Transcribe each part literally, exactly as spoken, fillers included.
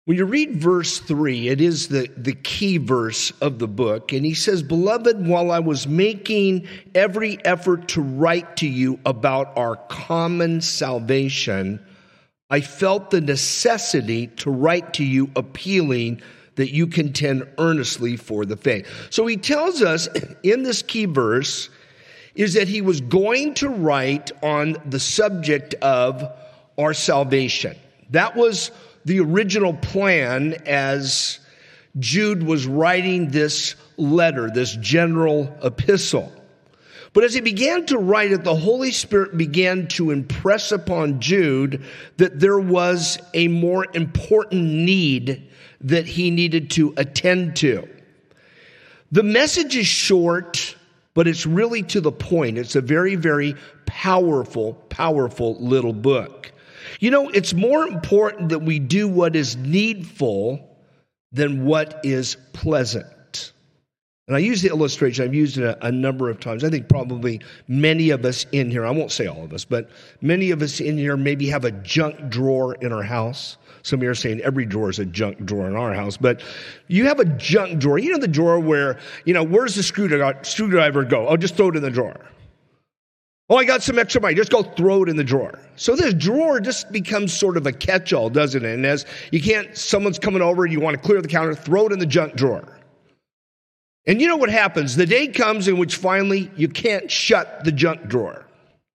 When you read verse three, it is the, the key verse of the book. And he says, "Beloved, while I was making every effort to write to you about our common salvation, I felt the necessity to write to you appealing that you contend earnestly for the faith." So he tells us in this key verse is that he was going to write on the subject of our salvation. That was the original plan as Jude was writing this letter, this general epistle. But as he began to write it, the Holy Spirit began to impress upon Jude that there was a more important need that he needed to attend to. The message is short, but it's really to the point. It's a very, very powerful, powerful little book. You know, it's more important that we do what is needful than what is pleasant. And I use the illustration, I've used it a, a number of times. I think probably many of us in here, I won't say all of us, but many of us in here maybe have a junk drawer in our house. Some of you are saying every drawer is a junk drawer in our house, but you have a junk drawer. You know the drawer where, you know, where's the screwdriver, screwdriver go? Oh, just throw it in the drawer. Oh, I got some extra money. Just go throw it in the drawer. So this drawer just becomes sort of a catch-all, doesn't it? And as you can't, someone's coming over and you want to clear the counter, throw it in the junk drawer. And you know what happens? The day comes in which finally you can't shut the junk drawer.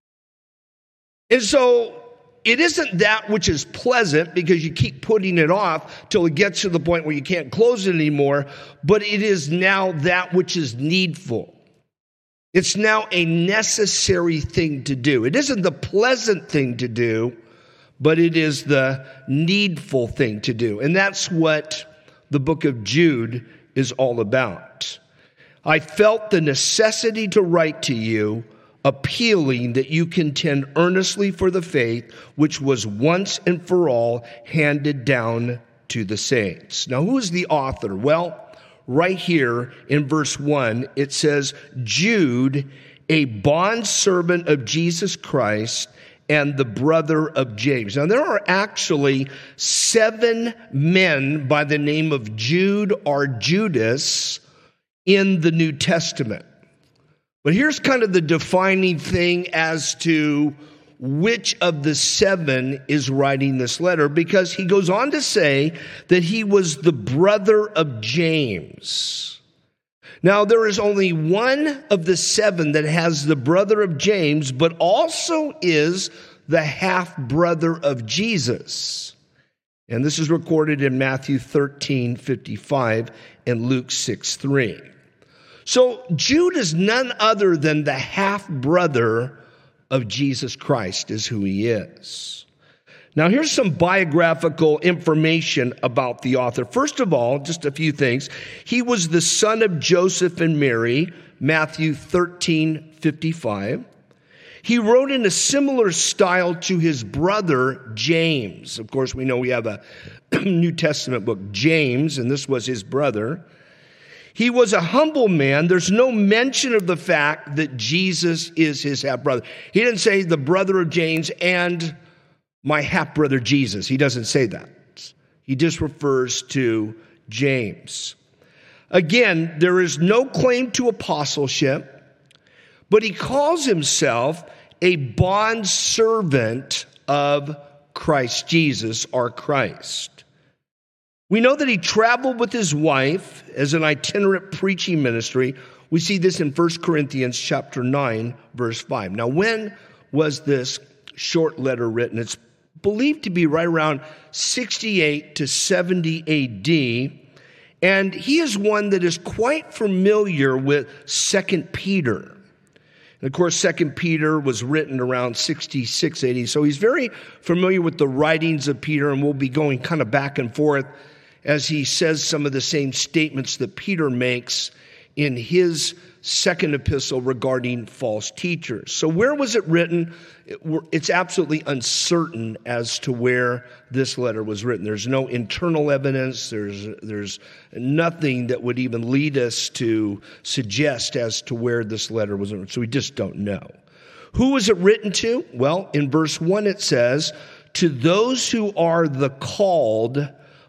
And so it isn't that which is pleasant because you keep putting it off till it gets to the point where you can't close it anymore, but it is now that which is needful. It's now a necessary thing to do. It isn't the pleasant thing to do, but it is the needful thing to do. And that's what the book of Jude is all about. I felt the necessity to write to you, appealing that you contend earnestly for the faith which was once and for all handed down to the saints. Now, who is the author? Well, right here in verse one, it says, Jude, a bondservant of Jesus Christ and the brother of James. Now, there are actually seven men by the name of Jude or Judas in the New Testament. But here's kind of the defining thing as to which of the seven is writing this letter, because he goes on to say that he was the brother of James. Now, there is only one of the seven that has the brother of James, but also is the half-brother of Jesus. And this is recorded in Matthew thirteen fifty-five and Luke six three. So Jude is none other than the half-brother of Jesus Christ is who he is. Now, here's some biographical information about the author. First of all, just a few things. He was the son of Joseph and Mary, Matthew thirteen fifty-five. He wrote in a similar style to his brother, James. Of course, we know we have a New Testament book, James, and this was his brother. He was a humble man. There's no mention of the fact that Jesus is his half-brother. He didn't say the brother of James and my half-brother Jesus. He doesn't say that. He just refers to James. Again, there is no claim to apostleship, but he calls himself a bondservant of Christ Jesus, our Christ. We know that he traveled with his wife as an itinerant preaching ministry. We see this in First Corinthians chapter nine, verse five. Now, when was this short letter written? It's believed to be right around sixty-eight to seventy A D. And he is one that is quite familiar with Second Peter. And of course, Second Peter was written around sixty-six A D. So he's very familiar with the writings of Peter, and we'll be going kind of back and forth as he says some of the same statements that Peter makes in his second epistle regarding false teachers. So where was it written? It's absolutely uncertain as to where this letter was written. There's no internal evidence. There's, there's nothing that would even lead us to suggest as to where this letter was written. So we just don't know. Who was it written to? Well, in verse one it says, to those who are the called,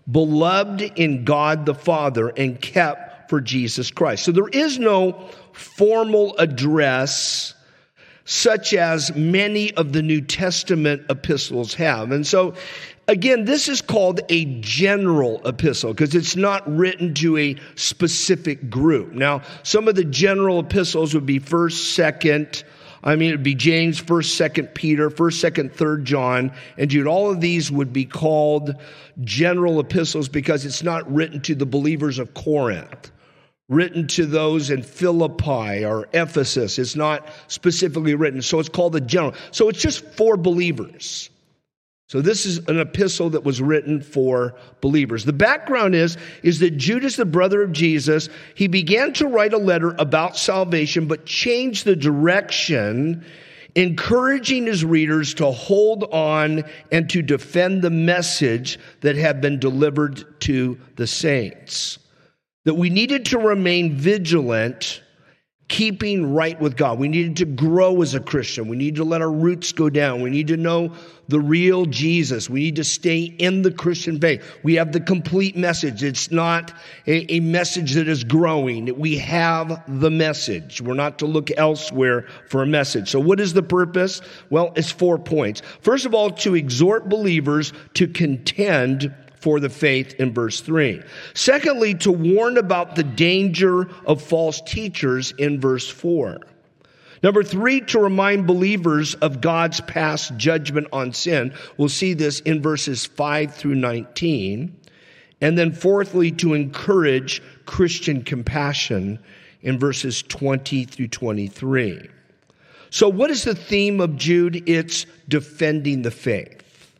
beloved in God the Father and kept for Jesus Christ. So there is no formal address such as many of the New Testament epistles have. And so, again, this is called a general epistle because it's not written to a specific group. Now, some of the general epistles would be first, second, I mean, it would be James, first, second Peter, first, second, third John, and Jude. All of these would be called general epistles because it's not written to the believers of Corinth, written to those in Philippi or Ephesus. It's not specifically written, so it's called the general. So it's just for believers. So this is an epistle that was written for believers. The background is, is that Judas, the brother of Jesus, he began to write a letter about salvation, but changed the direction, encouraging his readers to hold on and to defend the message that had been delivered to the saints. That we needed to remain vigilant, keeping right with God. We needed to grow as a Christian. We need to let our roots go down. We need to know the real Jesus. We need to stay in the Christian faith. We have the complete message. It's not a, a message that is growing. We have the message. We're not to look elsewhere for a message. So what is the purpose? Well, it's four points. First of all, to exhort believers to contend for the faith in verse three. Secondly, to warn about the danger of false teachers in verse four. Number three, to remind believers of God's past judgment on sin. We'll see this in verses five through nineteen. And then fourthly, to encourage Christian compassion in verses twenty through twenty-three. So what is the theme of Jude? It's defending the faith.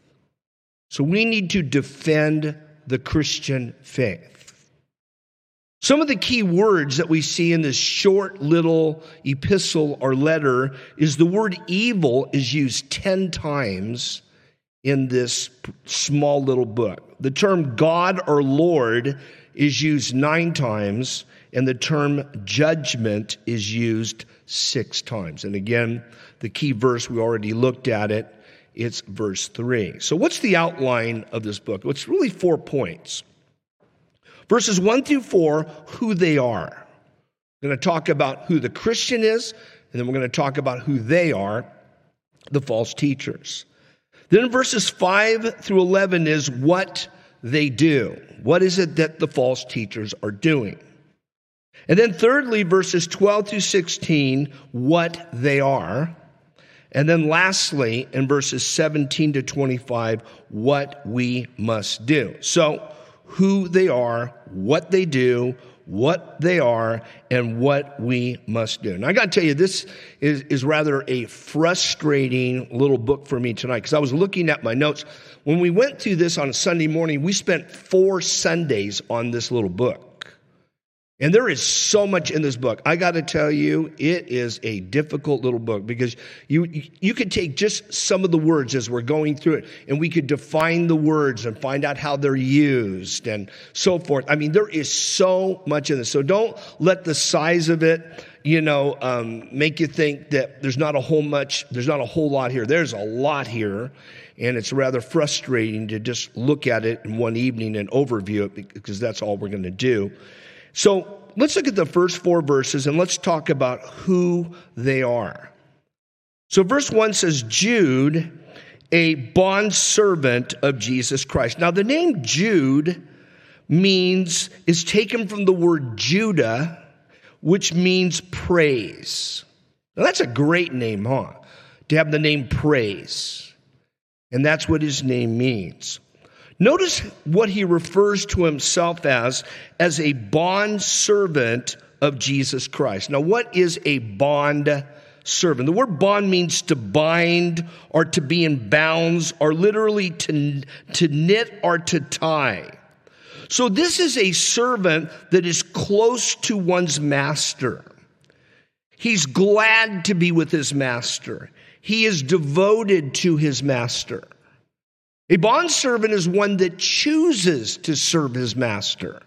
So we need to defend the Christian faith. Some of the key words that we see in this short little epistle or letter is the word evil is used ten times in this small little book. The term God or Lord is used nine times, and the term judgment is used six times. And again, the key verse, we already looked at it. It's verse three. So what's the outline of this book? It's really four points. Verses one through four, who they are. We're going to talk about who the Christian is, and then we're going to talk about who they are, the false teachers. Then in verses five through eleven is what they do. What is it that the false teachers are doing? And then thirdly, verses twelve through sixteen, what they are. And then lastly, in verses seventeen to twenty-five, what we must do. So, who they are, what they do, what they are, and what we must do. And I got to tell you, this is, is rather a frustrating little book for me tonight, because I was looking at my notes. When we went through this on a Sunday morning, we spent four Sundays on this little book. And there is so much in this book. I got to tell you, it is a difficult little book because you you could take just some of the words as we're going through it, and we could define the words and find out how they're used and so forth. I mean, there is so much in this. So don't let the size of it, you know, um, make you think that there's not a whole much, there's not a whole lot here. There's a lot here, and it's rather frustrating to just look at it in one evening and overview it because that's all we're going to do. So let's look at the first four verses and let's talk about who they are. So verse one says, Jude, a bondservant of Jesus Christ. Now the name Jude means, is taken from the word Judah, which means praise. Now that's a great name, huh? To have the name praise. And that's what his name means. Notice what he refers to himself as, as a bond servant of Jesus Christ. Now, what is a bond servant? The word bond means to bind or to be in bounds or literally to, to knit or to tie. So this is a servant that is close to one's master. He's glad to be with his master. He is devoted to his master. A bondservant is one that chooses to serve his master.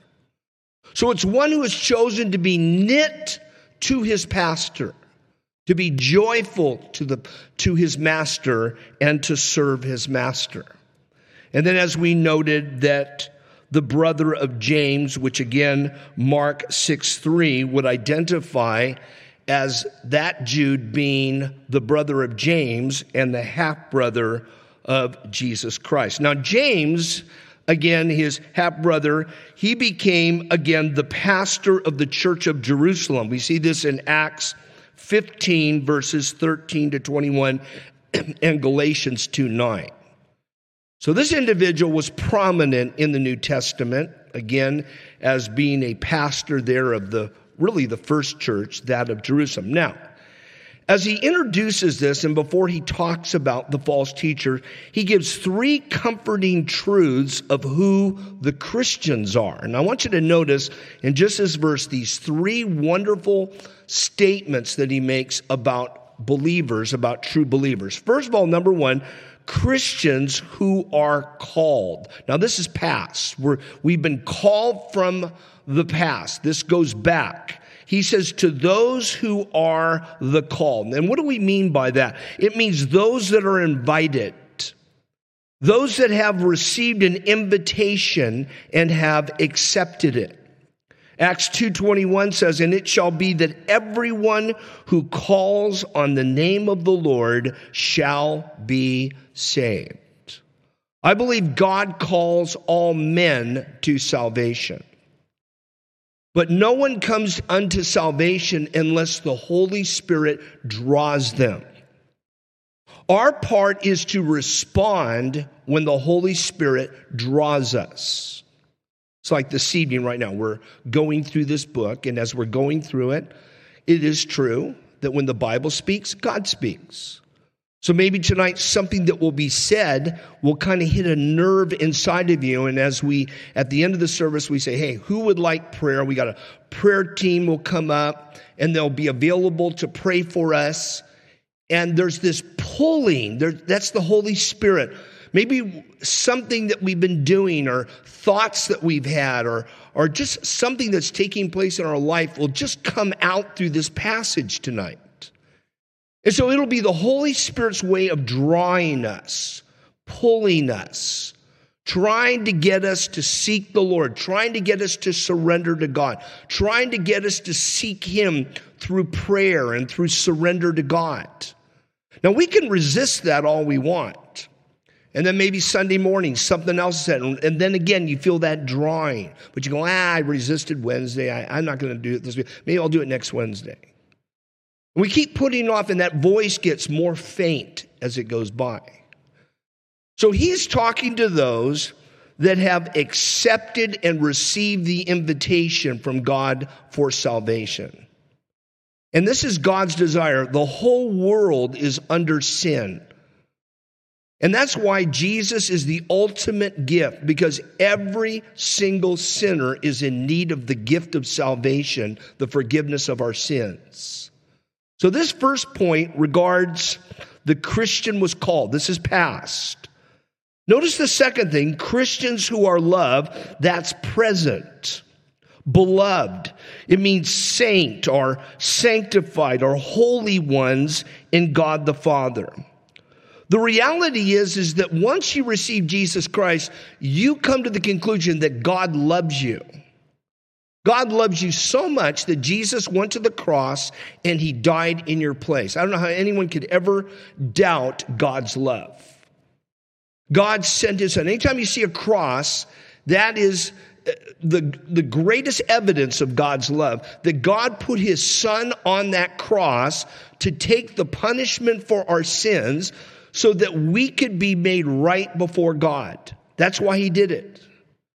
So it's one who has chosen to be knit to his pastor, to be joyful to the to his master and to serve his master. And then as we noted that the brother of James, which again, Mark six three would identify as that Jude being the brother of James and the half-brother of Jesus Christ. Now, James, again, his half-brother, he became, again, the pastor of the church of Jerusalem. We see this in Acts fifteen, verses thirteen to twenty-one, and Galatians two nine. So this individual was prominent in the New Testament, again, as being a pastor there of the, really the first church, that of Jerusalem. Now, as he introduces this, and before he talks about the false teacher, he gives three comforting truths of who the Christians are. And I want you to notice in just this verse, these three wonderful statements that he makes about believers, about true believers. First of all, number one, Christians who are called. Now, this is past. We're, we've been called from the past. This goes back. He says, to those who are the called. And what do we mean by that? It means those that are invited, those that have received an invitation and have accepted it. Acts two twenty-one says, and it shall be that everyone who calls on the name of the Lord shall be saved. I believe God calls all men to salvation. But no one comes unto salvation unless the Holy Spirit draws them. Our part is to respond when the Holy Spirit draws us. It's like this evening right now, we're going through this book, and as we're going through it, it is true that when the Bible speaks, God speaks. So maybe tonight something that will be said will kind of hit a nerve inside of you, and as we, at the end of the service, we say, hey, who would like prayer? We got a prayer team will come up, and they'll be available to pray for us, and there's this pulling, there, that's the Holy Spirit. Maybe something that we've been doing or thoughts that we've had or, or just something that's taking place in our life will just come out through this passage tonight. And so it'll be the Holy Spirit's way of drawing us, pulling us, trying to get us to seek the Lord, trying to get us to surrender to God, trying to get us to seek Him through prayer and through surrender to God. Now, we can resist that all we want. And then maybe Sunday morning, something else is said. And then again, you feel that drawing. But you go, ah, I resisted Wednesday. I, I'm not going to do it this week. Maybe I'll do it next Wednesday. And we keep putting it off, and that voice gets more faint as it goes by. So he's talking to those that have accepted and received the invitation from God for salvation. And this is God's desire. The whole world is under sin. And that's why Jesus is the ultimate gift, because every single sinner is in need of the gift of salvation, the forgiveness of our sins. So this first point regards the Christian was called. This is past. Notice the second thing, Christians who are loved, that's present. Beloved, it means saint or sanctified or holy ones in God the Father. The reality is, is that once you receive Jesus Christ, you come to the conclusion that God loves you. God loves you so much that Jesus went to the cross and He died in your place. I don't know how anyone could ever doubt God's love. God sent His Son. Anytime you see a cross, that is the, the greatest evidence of God's love, that God put His Son on that cross to take the punishment for our sins so that we could be made right before God. That's why He did it.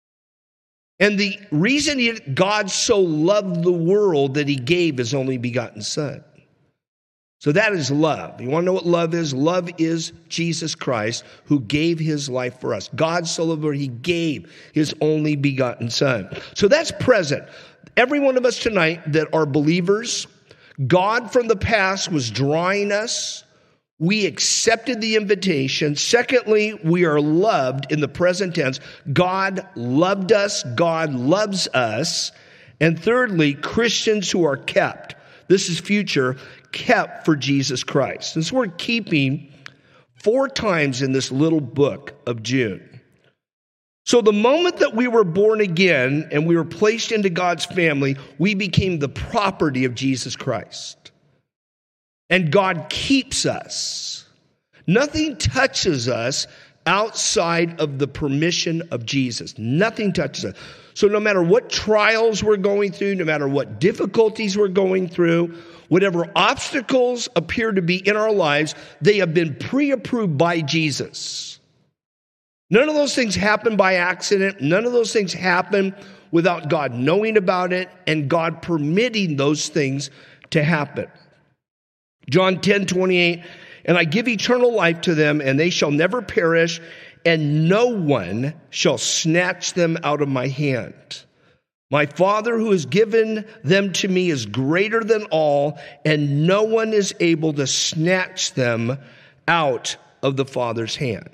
And the reason he, God so loved the world that He gave His only begotten Son. So that is love. You want to know what love is? Love is Jesus Christ, who gave His life for us. God so loved the world, He gave His only begotten Son. So that's present. Every one of us tonight that are believers, God from the past was drawing us. We accepted the invitation. Secondly, we are loved in the present tense. God loved us. God loves us. And thirdly, Christians who are kept. This is future, kept for Jesus Christ. This word keeping four times in this little book of Jude. So the moment that we were born again and we were placed into God's family, we became the property of Jesus Christ. And God keeps us. Nothing touches us outside of the permission of Jesus. Nothing touches us. So no matter what trials we're going through, no matter what difficulties we're going through, whatever obstacles appear to be in our lives, they have been pre-approved by Jesus. None of those things happen by accident. None of those things happen without God knowing about it and God permitting those things to happen. John ten twenty-eight, and I give eternal life to them, and they shall never perish, and no one shall snatch them out of my hand. My Father who has given them to me is greater than all, and no one is able to snatch them out of the Father's hand.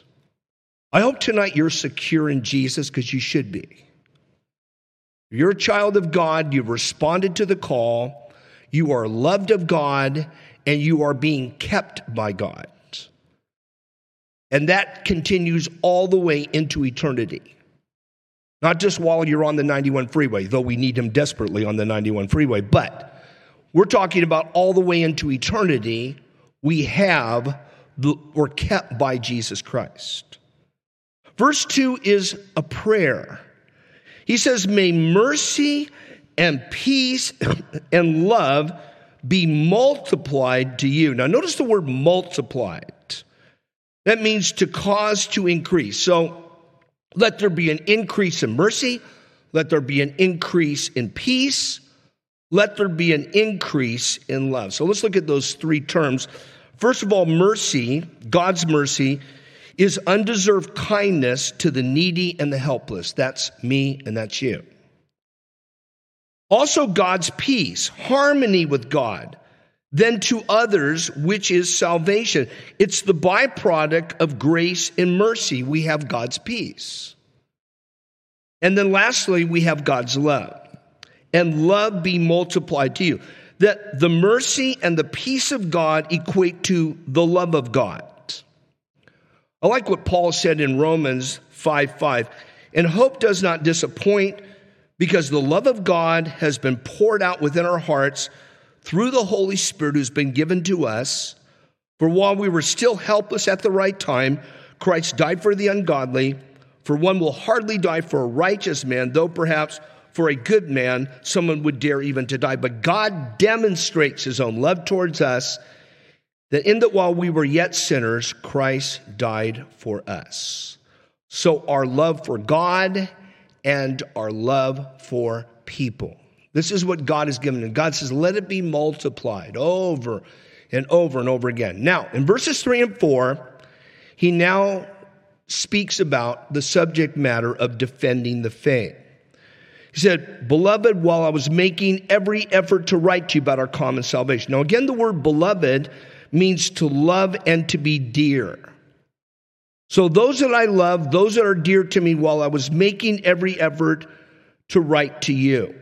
I hope tonight you're secure in Jesus, because you should be. You're a child of God. You've responded to the call. You are loved of God, and you are being kept by God. And that continues all the way into eternity. Not just while you're on the ninety-one freeway, though we need him desperately on the ninety-one freeway, but we're talking about all the way into eternity. We have, the, we're kept by Jesus Christ. Verse two is a prayer. He says, may mercy and peace and love be multiplied to you. Now notice the word multiplied. That means to cause to increase. So let there be an increase in mercy. Let there be an increase in peace. Let there be an increase in love. So let's look at those three terms. First of all, mercy, God's mercy, is undeserved kindness to the needy and the helpless. That's me and that's you. Also, God's peace, harmony with God, then to others, which is salvation. It's the byproduct of grace and mercy. We have God's peace. And then lastly, we have God's love. And love be multiplied to you. That the mercy and the peace of God equate to the love of God. I like what Paul said in Romans five five. And hope does not disappoint, because the love of God has been poured out within our hearts through the Holy Spirit who's been given to us. For while we were still helpless at the right time, Christ died for the ungodly. For one will hardly die for a righteous man, though perhaps for a good man someone would dare even to die. But God demonstrates his own love towards us, that in that while we were yet sinners, Christ died for us. So our love for God and our love for people. This is what God has given. And God says, let it be multiplied over and over and over again. Now, in verses three and four, he now speaks about the subject matter of defending the faith. He said, beloved, while I was making every effort to write to you about our common salvation. Now, again, the word beloved means to love and to be dear. So those that I love, those that are dear to me, while I was making every effort to write to you.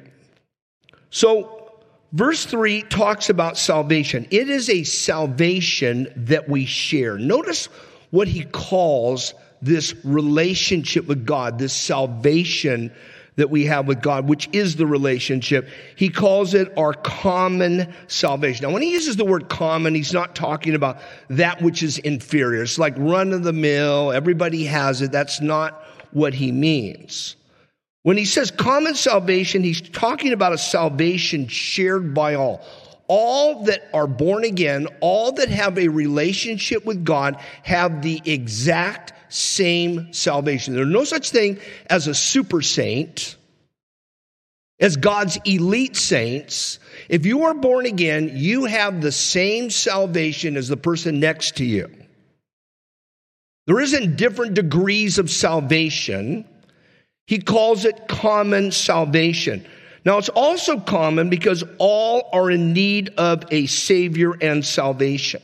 So verse three talks about salvation. It is a salvation that we share. Notice what he calls this relationship with God, this salvation that we have with God, which is the relationship. He calls it our common salvation. Now, when he uses the word common, he's not talking about that which is inferior. It's like run of the mill, everybody has it. That's not what he means. When he says common salvation, he's talking about a salvation shared by all. All that are born again, all that have a relationship with God, have the exact same salvation. There's no such thing as a super saint, as God's elite saints. If you are born again, you have the same salvation as the person next to you. There isn't different degrees of salvation. He calls it common salvation. Now, it's also common because all are in need of a Savior and salvation.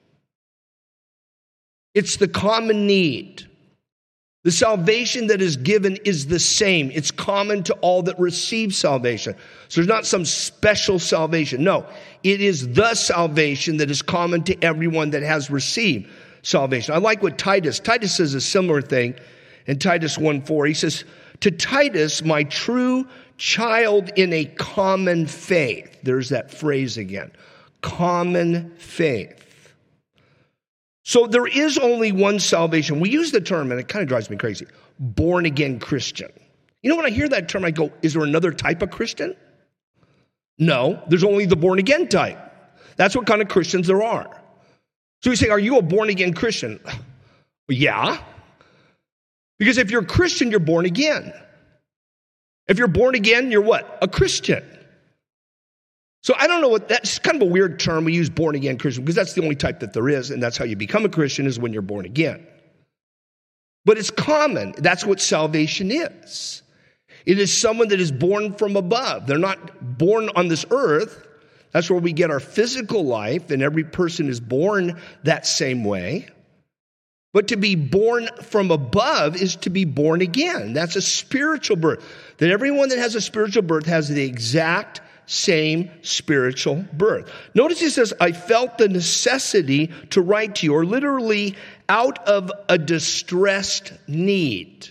It's the common need. The salvation that is given is the same. It's common to all that receive salvation. So there's not some special salvation. No, it is the salvation that is common to everyone that has received salvation. I like what Titus, Titus says a similar thing. In Titus one four, he says, to Titus, my true child in a common faith. There's that phrase again. Common faith. So there is only one salvation. We use the term, and it kind of drives me crazy, born-again Christian. You know, when I hear that term, I go, is there another type of Christian? No, there's only the born-again type. That's what kind of Christians there are. So we say, are you a born-again Christian? Yeah. Because if you're a Christian, you're born again. If you're born again, you're what? A Christian. So I don't know what, that's kind of a weird term. We use born again Christian because that's the only type that there is, and that's how you become a Christian is when you're born again. But it's common. That's what salvation is. It is someone that is born from above. They're not born on this earth. That's where we get our physical life, and every person is born that same way. But to be born from above is to be born again. That's a spiritual birth. That everyone that has a spiritual birth has the exact same spiritual birth. Notice he says, I felt the necessity to write to you, or literally out of a distressed need.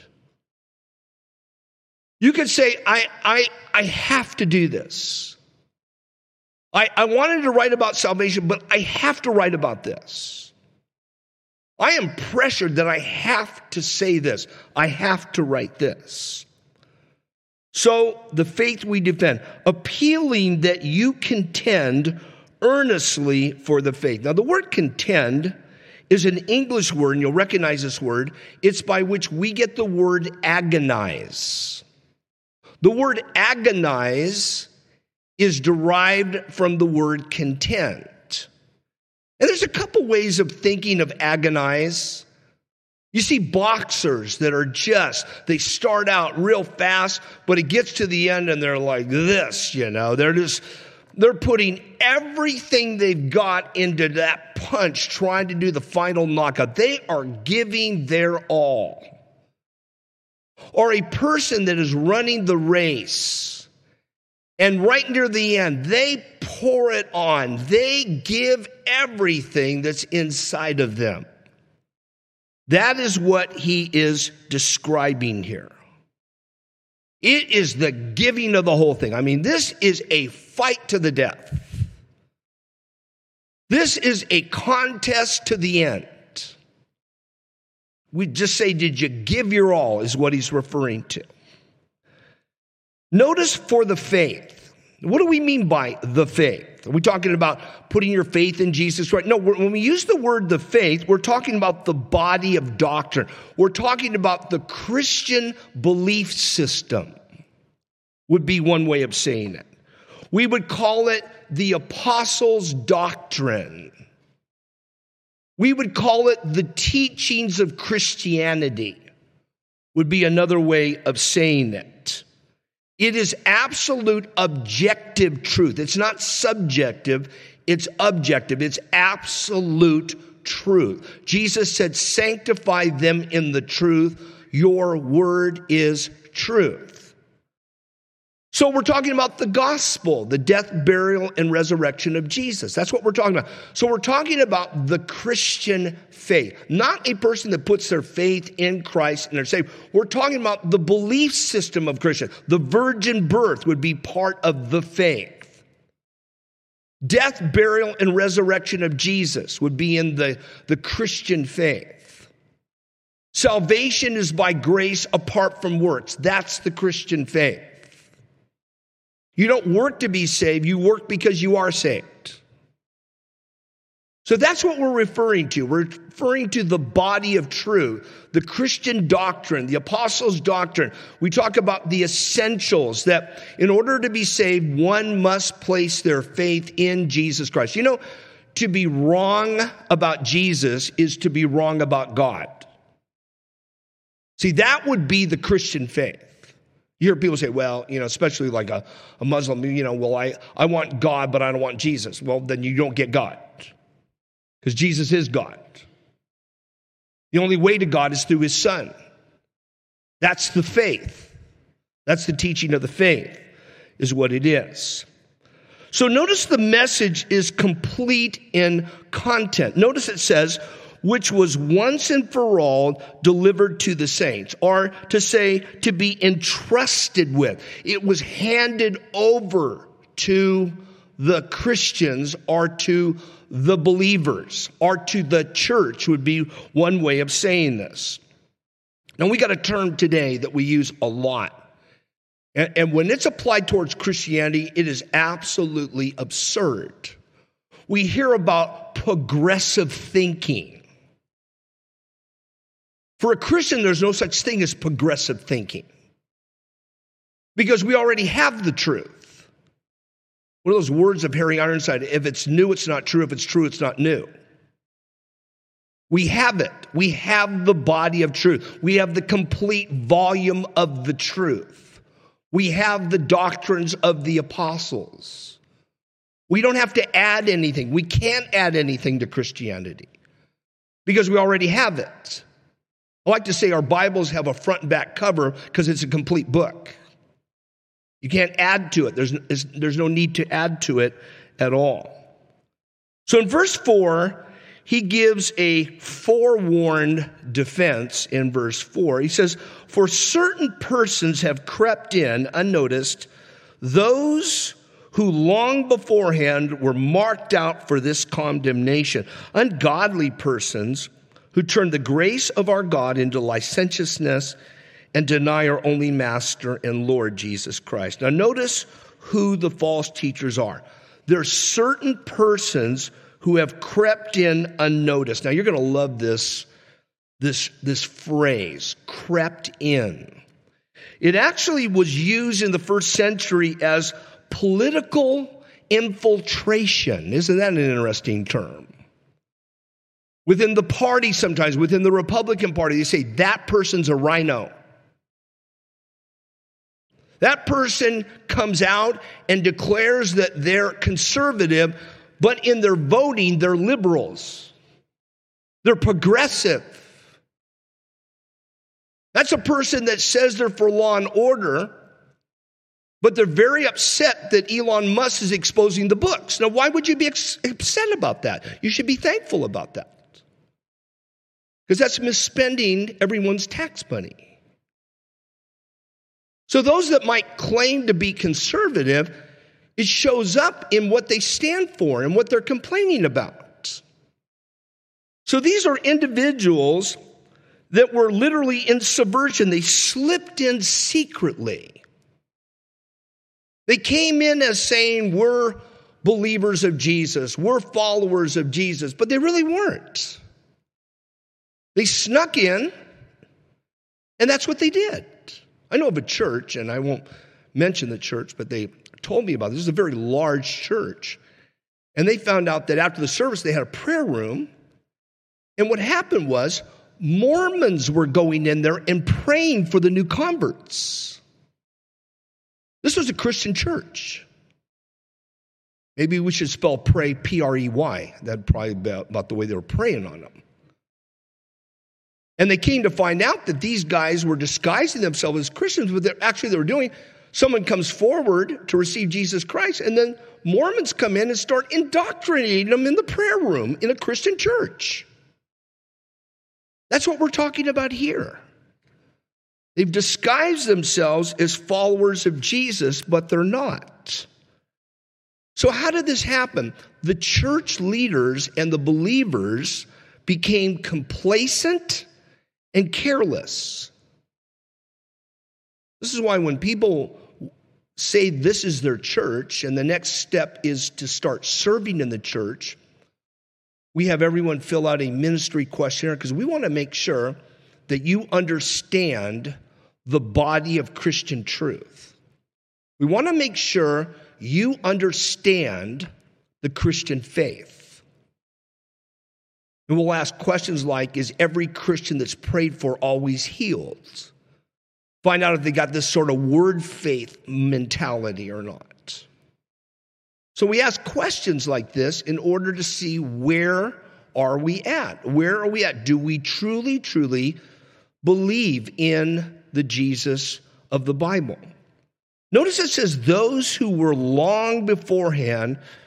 You could say, I, I, I have to do this. I, I wanted to write about salvation, but I have to write about this. I am pressured that I have to say this. I have to write this. So the faith we defend, appealing that you contend earnestly for the faith. Now the word contend is an English word, and you'll recognize this word. It's by which we get the word agonize. The word agonize is derived from the word contend. And there's a couple ways of thinking of agonize. You see boxers that are just, they start out real fast, but it gets to the end and they're like this, you know. They're just, they're putting everything they've got into that punch, trying to do the final knockout. They are giving their all. Or a person that is running the race, and right near the end, they pour it on. They give everything that's inside of them. That is what he is describing here. It is the giving of the whole thing. I mean, this is a fight to the death. This is a contest to the end. We just say, did you give your all, is what he's referring to. Notice for the faith. What do we mean by the faith? Are we talking about putting your faith in Jesus Christ? No, when we use the word the faith, we're talking about the body of doctrine. We're talking about the Christian belief system, would be one way of saying it. We would call it the apostles' doctrine. We would call it the teachings of Christianity, would be another way of saying it. It is absolute objective truth. It's not subjective, it's objective. It's absolute truth. Jesus said, sanctify them in the truth. Your word is truth. So we're talking about the gospel, the death, burial, and resurrection of Jesus. That's what we're talking about. So we're talking about the Christian faith, not a person that puts their faith in Christ and they're saved. We're talking about the belief system of Christian. The virgin birth would be part of the faith. Death, burial, and resurrection of Jesus would be in the, the Christian faith. Salvation is by grace apart from works. That's the Christian faith. You don't work to be saved, you work because you are saved. So that's what we're referring to. We're referring to the body of truth, the Christian doctrine, the apostles' doctrine. We talk about the essentials that in order to be saved, one must place their faith in Jesus Christ. You know, to be wrong about Jesus is to be wrong about God. See, that would be the Christian faith. You hear people say, well, you know, especially like a, a Muslim, you know, well, I, I want God, but I don't want Jesus. Well, then you don't get God because Jesus is God. The only way to God is through his son. That's the faith. That's the teaching of the faith is what it is. So notice the message is complete in content. Notice it says, which was once and for all delivered to the saints, or to say, to be entrusted with. It was handed over to the Christians, or to the believers, or to the church would be one way of saying this. Now, we got a term today that we use a lot. And, and when it's applied towards Christianity, it is absolutely absurd. We hear about progressive thinking. For a Christian, there's no such thing as progressive thinking, because we already have the truth. One of those words of Harry Ironside, if it's new, it's not true. If it's true, it's not new. We have it. We have the body of truth. We have the complete volume of the truth. We have the doctrines of the apostles. We don't have to add anything. We can't add anything to Christianity because we already have it. I like to say our Bibles have a front and back cover because it's a complete book. You can't add to it. There's, there's no need to add to it at all. So in verse four, he gives a forewarned defense in verse four. He says, for certain persons have crept in unnoticed, those who long beforehand were marked out for this condemnation, ungodly persons who turn the grace of our God into licentiousness and deny our only Master and Lord Jesus Christ. Now notice who the false teachers are. There are certain persons who have crept in unnoticed. Now you're going to love this, this, this phrase, crept in. It actually was used in the first century as political infiltration. Isn't that an interesting term? Within the party sometimes, within the Republican Party, they say that person's a rhino. That person comes out and declares that they're conservative, but in their voting, they're liberals. They're progressive. That's a person that says they're for law and order, but they're very upset that Elon Musk is exposing the books. Now, why would you be ex- upset about that? You should be thankful about that, because that's misspending everyone's tax money. So those that might claim to be conservative, it shows up in what they stand for and what they're complaining about. So these are individuals that were literally in subversion. They slipped in secretly. They came in as saying, we're believers of Jesus, we're followers of Jesus, but they really weren't. They snuck in, and that's what they did. I know of a church, and I won't mention the church, but they told me about this. This is a very large church. And they found out that after the service, they had a prayer room. And what happened was Mormons were going in there and praying for the new converts. This was a Christian church. Maybe we should spell pray P R E Y. That'd probably be about the way they were praying on them. And they came to find out that these guys were disguising themselves as Christians, but they're, actually they were doing, someone comes forward to receive Jesus Christ, and then Mormons come in and start indoctrinating them in the prayer room in a Christian church. That's what we're talking about here. They've disguised themselves as followers of Jesus, but they're not. So how did this happen? The church leaders and the believers became complacent and careless. This is why when people say this is their church and the next step is to start serving in the church, we have everyone fill out a ministry questionnaire because we want to make sure that you understand the body of Christian truth. We want to make sure you understand the Christian faith. And we'll ask questions like, is every Christian that's prayed for always healed? Find out if they got this sort of word faith mentality or not. So we ask questions like this in order to see where are we at? Where are we at? Do we truly, truly believe in the Jesus of the Bible? Notice it says those who were long beforehand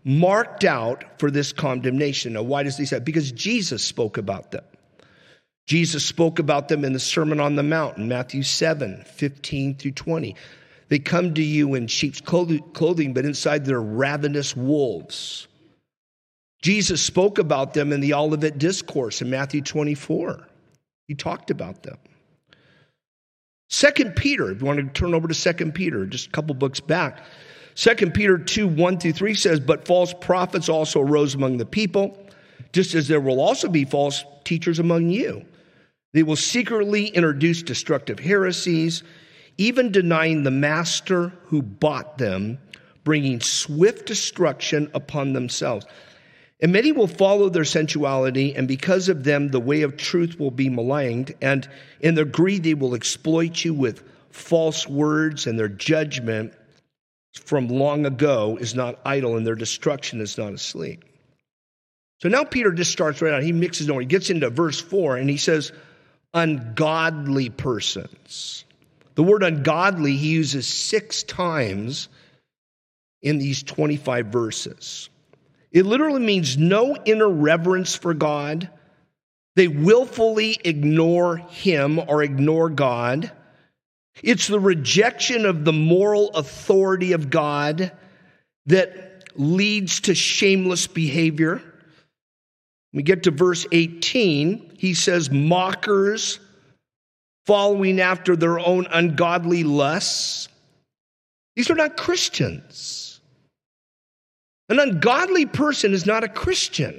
marked out for this condemnation. Now, why does he say that? Because Jesus spoke about them. Jesus spoke about them in the Sermon on the Mount in Matthew seven, fifteen through twenty. They come to you in sheep's clothing, but inside they're ravenous wolves. Jesus spoke about them in the Olivet Discourse in Matthew twenty-four. He talked about them. Second Peter, if you want to turn over to Second Peter, just a couple books back. Second Peter two, one through three says, but false prophets also arose among the people, just as there will also be false teachers among you. They will secretly introduce destructive heresies, even denying the master who bought them, bringing swift destruction upon themselves. And many will follow their sensuality, and because of them, the way of truth will be maligned, and in their greed, they will exploit you with false words, and their judgment from long ago is not idle, and their destruction is not asleep. So now Peter just starts right out. He mixes it over. He gets into verse four, and he says, ungodly persons. The word ungodly he uses six times in these twenty-five verses. It literally means no inner reverence for God. They willfully ignore him or ignore God. It's the rejection of the moral authority of God that leads to shameless behavior. We get to verse eighteen. He says, mockers, following after their own ungodly lusts. These are not Christians. An ungodly person is not a Christian.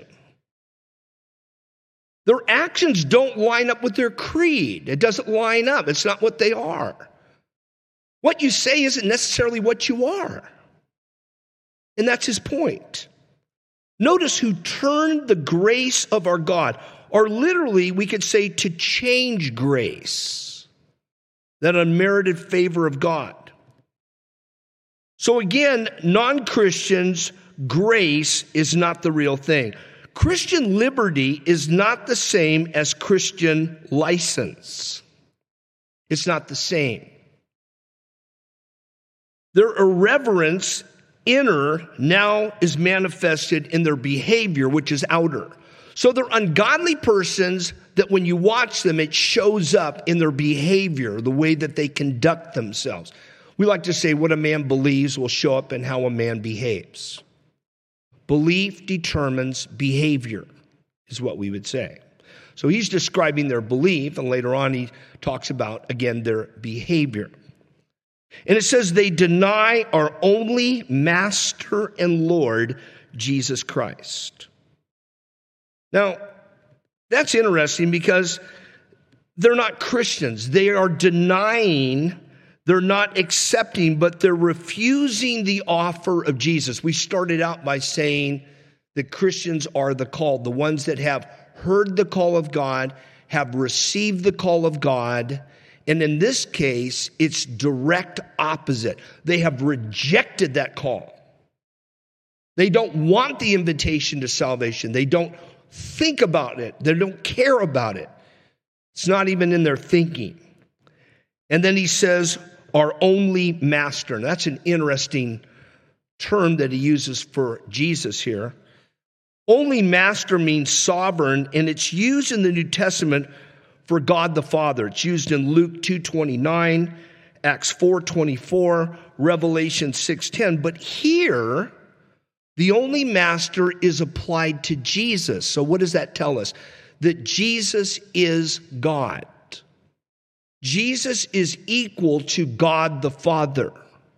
Their actions don't line up with their creed. It doesn't line up. It's not what they are. What you say isn't necessarily what you are. And that's his point. Notice who turned the grace of our God, or literally we could say to change grace, that unmerited favor of God. So again, non-Christians, grace is not the real thing. Christian liberty is not the same as Christian license. It's not the same. Their irreverence, inner, now is manifested in their behavior, which is outer. So they're ungodly persons that when you watch them, it shows up in their behavior, the way that they conduct themselves. We like to say what a man believes will show up in how a man behaves. Belief determines behavior, is what we would say. So he's describing their belief, and later on he talks about, again, their behavior. And it says they deny our only Master and Lord, Jesus Christ. Now, that's interesting because they're not Christians. They are denying, they're not accepting, but they're refusing the offer of Jesus. We started out by saying that Christians are the called, the ones that have heard the call of God, have received the call of God. And in this case, it's direct opposite. They have rejected that call. They don't want the invitation to salvation. They don't think about it. They don't care about it. It's not even in their thinking. And then he says, our only master. And that's an interesting term that he uses for Jesus here. Only master means sovereign, and it's used in the New Testament for God the Father. It's used in Luke two twenty-nine, Acts four twenty-four, Revelation six ten. But here, the only master is applied to Jesus. So what does that tell us? That Jesus is God. Jesus is equal to God the Father.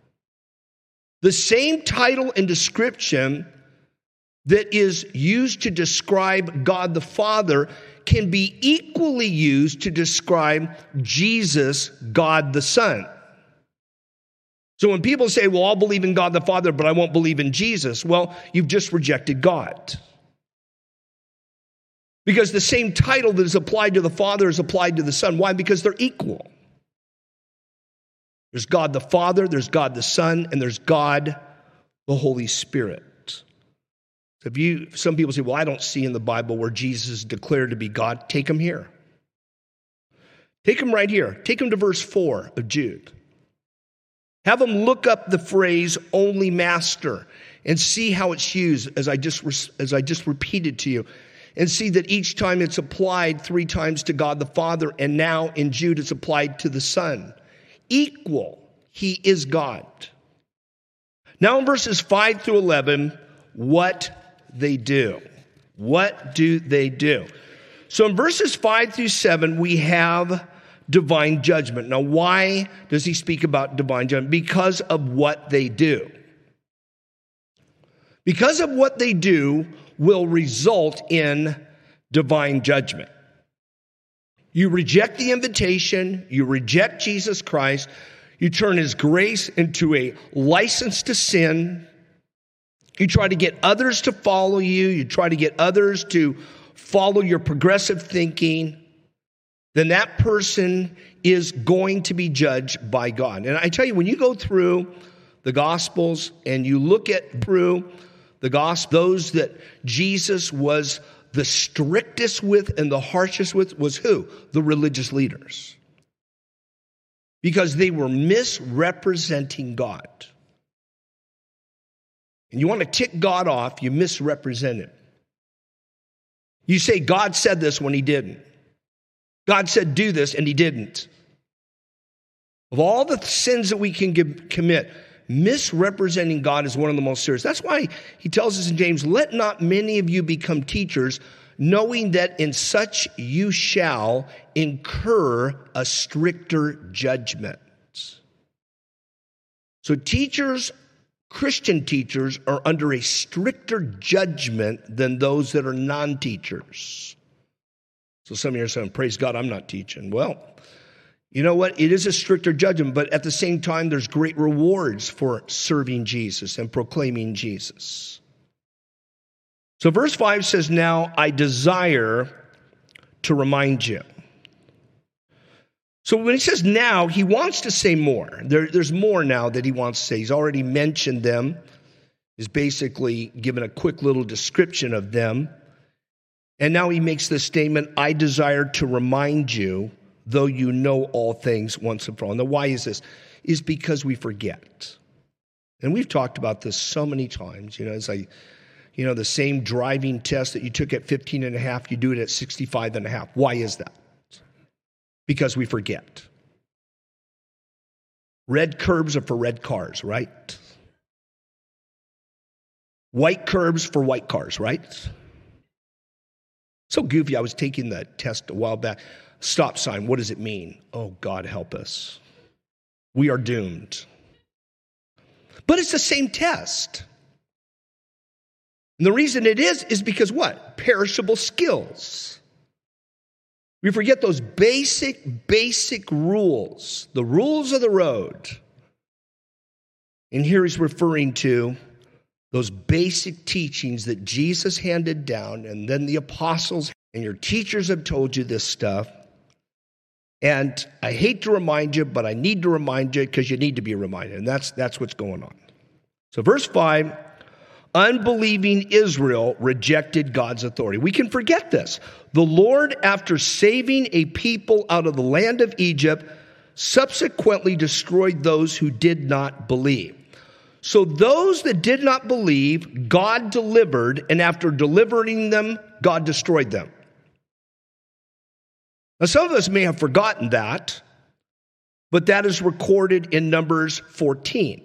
The same title and description that is used to describe God the Father can be equally used to describe Jesus, God the Son. So when people say, well, I'll believe in God the Father, but I won't believe in Jesus, well, you've just rejected God. Because the same title that is applied to the Father is applied to the Son. Why? Because they're equal. There's God the Father, there's God the Son, and there's God the Holy Spirit. So if you, some people say, well, I don't see in the Bible where Jesus is declared to be God. Take him here. Take him right here. Take him to verse four of Jude. Have them look up the phrase only master and see how it's used as I just, as I just repeated to you. And see that each time it's applied three times to God the Father, and now in Jude it's applied to the Son. Equal, he is God. Now in verses five through eleven, what they do. What do they do? So in verses five through seven, we have divine judgment. Now why does he speak about divine judgment? Because of what they do. Because of what they do will result in divine judgment. You reject the invitation, you reject Jesus Christ, you turn his grace into a license to sin, you try to get others to follow you, you try to get others to follow your progressive thinking, then that person is going to be judged by God. And I tell you, when you go through the Gospels and you look at through the gospel, those that Jesus was the strictest with and the harshest with was who? The religious leaders. Because they were misrepresenting God. And you want to tick God off, you misrepresent him. You say God said this when he didn't. God said do this and he didn't. Of all the sins that we can give, commit, misrepresenting God is one of the most serious. That's why he tells us in James, let not many of you become teachers, knowing that in such you shall incur a stricter judgment. So teachers, Christian teachers, are under a stricter judgment than those that are non-teachers. So some of you are saying, praise God, I'm not teaching. Well, you know what? It is a stricter judgment, but at the same time, there's great rewards for serving Jesus and proclaiming Jesus. So verse five says, now I desire to remind you. So when he says now, he wants to say more. There, there's more now that he wants to say. He's already mentioned them. He's basically given a quick little description of them. And now he makes this statement, I desire to remind you, though you know all things once and for all. Now, why is this? Is because we forget. And we've talked about this so many times. You know, it's like, you know, the same driving test that you took at fifteen and a half, you do it at sixty-five and a half. Why is that? Because we forget. Red curbs are for red cars, right? White curbs for white cars, right? So goofy, I was taking the test a while back. Stop sign, what does it mean? Oh, God help us. We are doomed. But it's the same test. And the reason it is, is because what? Perishable skills. We forget those basic, basic rules, the rules of the road. And here he's referring to those basic teachings that Jesus handed down, and then the apostles and your teachers have told you this stuff. And I hate to remind you, but I need to remind you because you need to be reminded. And that's, that's what's going on. So verse five, unbelieving Israel rejected God's authority. We can forget this. The Lord, after saving a people out of the land of Egypt, subsequently destroyed those who did not believe. So those that did not believe, God delivered, and after delivering them, God destroyed them. Now, some of us may have forgotten that, but that is recorded in Numbers fourteen.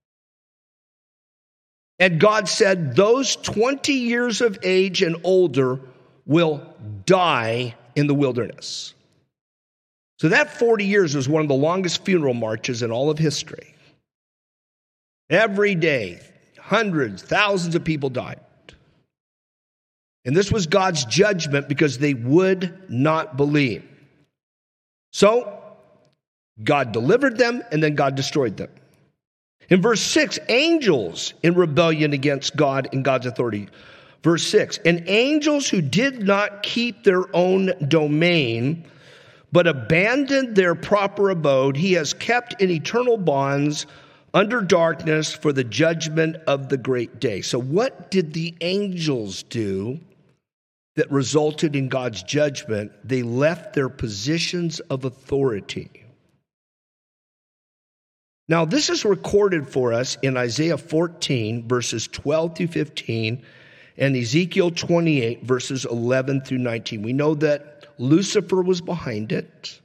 And God said, those twenty years of age and older will die in the wilderness. So that forty years was one of the longest funeral marches in all of history. Every day, hundreds, thousands of people died. And this was God's judgment because they would not believe. So, God delivered them and then God destroyed them. In verse six, angels in rebellion against God and God's authority. Verse six, and angels who did not keep their own domain, but abandoned their proper abode, he has kept in eternal bonds under darkness for the judgment of the great day. So what did the angels do that resulted in God's judgment? They left their positions of authority. Now, this is recorded for us in Isaiah fourteen, verses twelve through fifteen, and Ezekiel twenty-eight, verses eleven through nineteen. We know that Lucifer was behind it.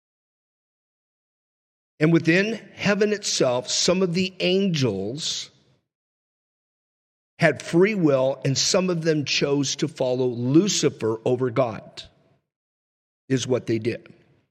And within heaven itself, some of the angels had free will, and some of them chose to follow Lucifer over God, is what they did.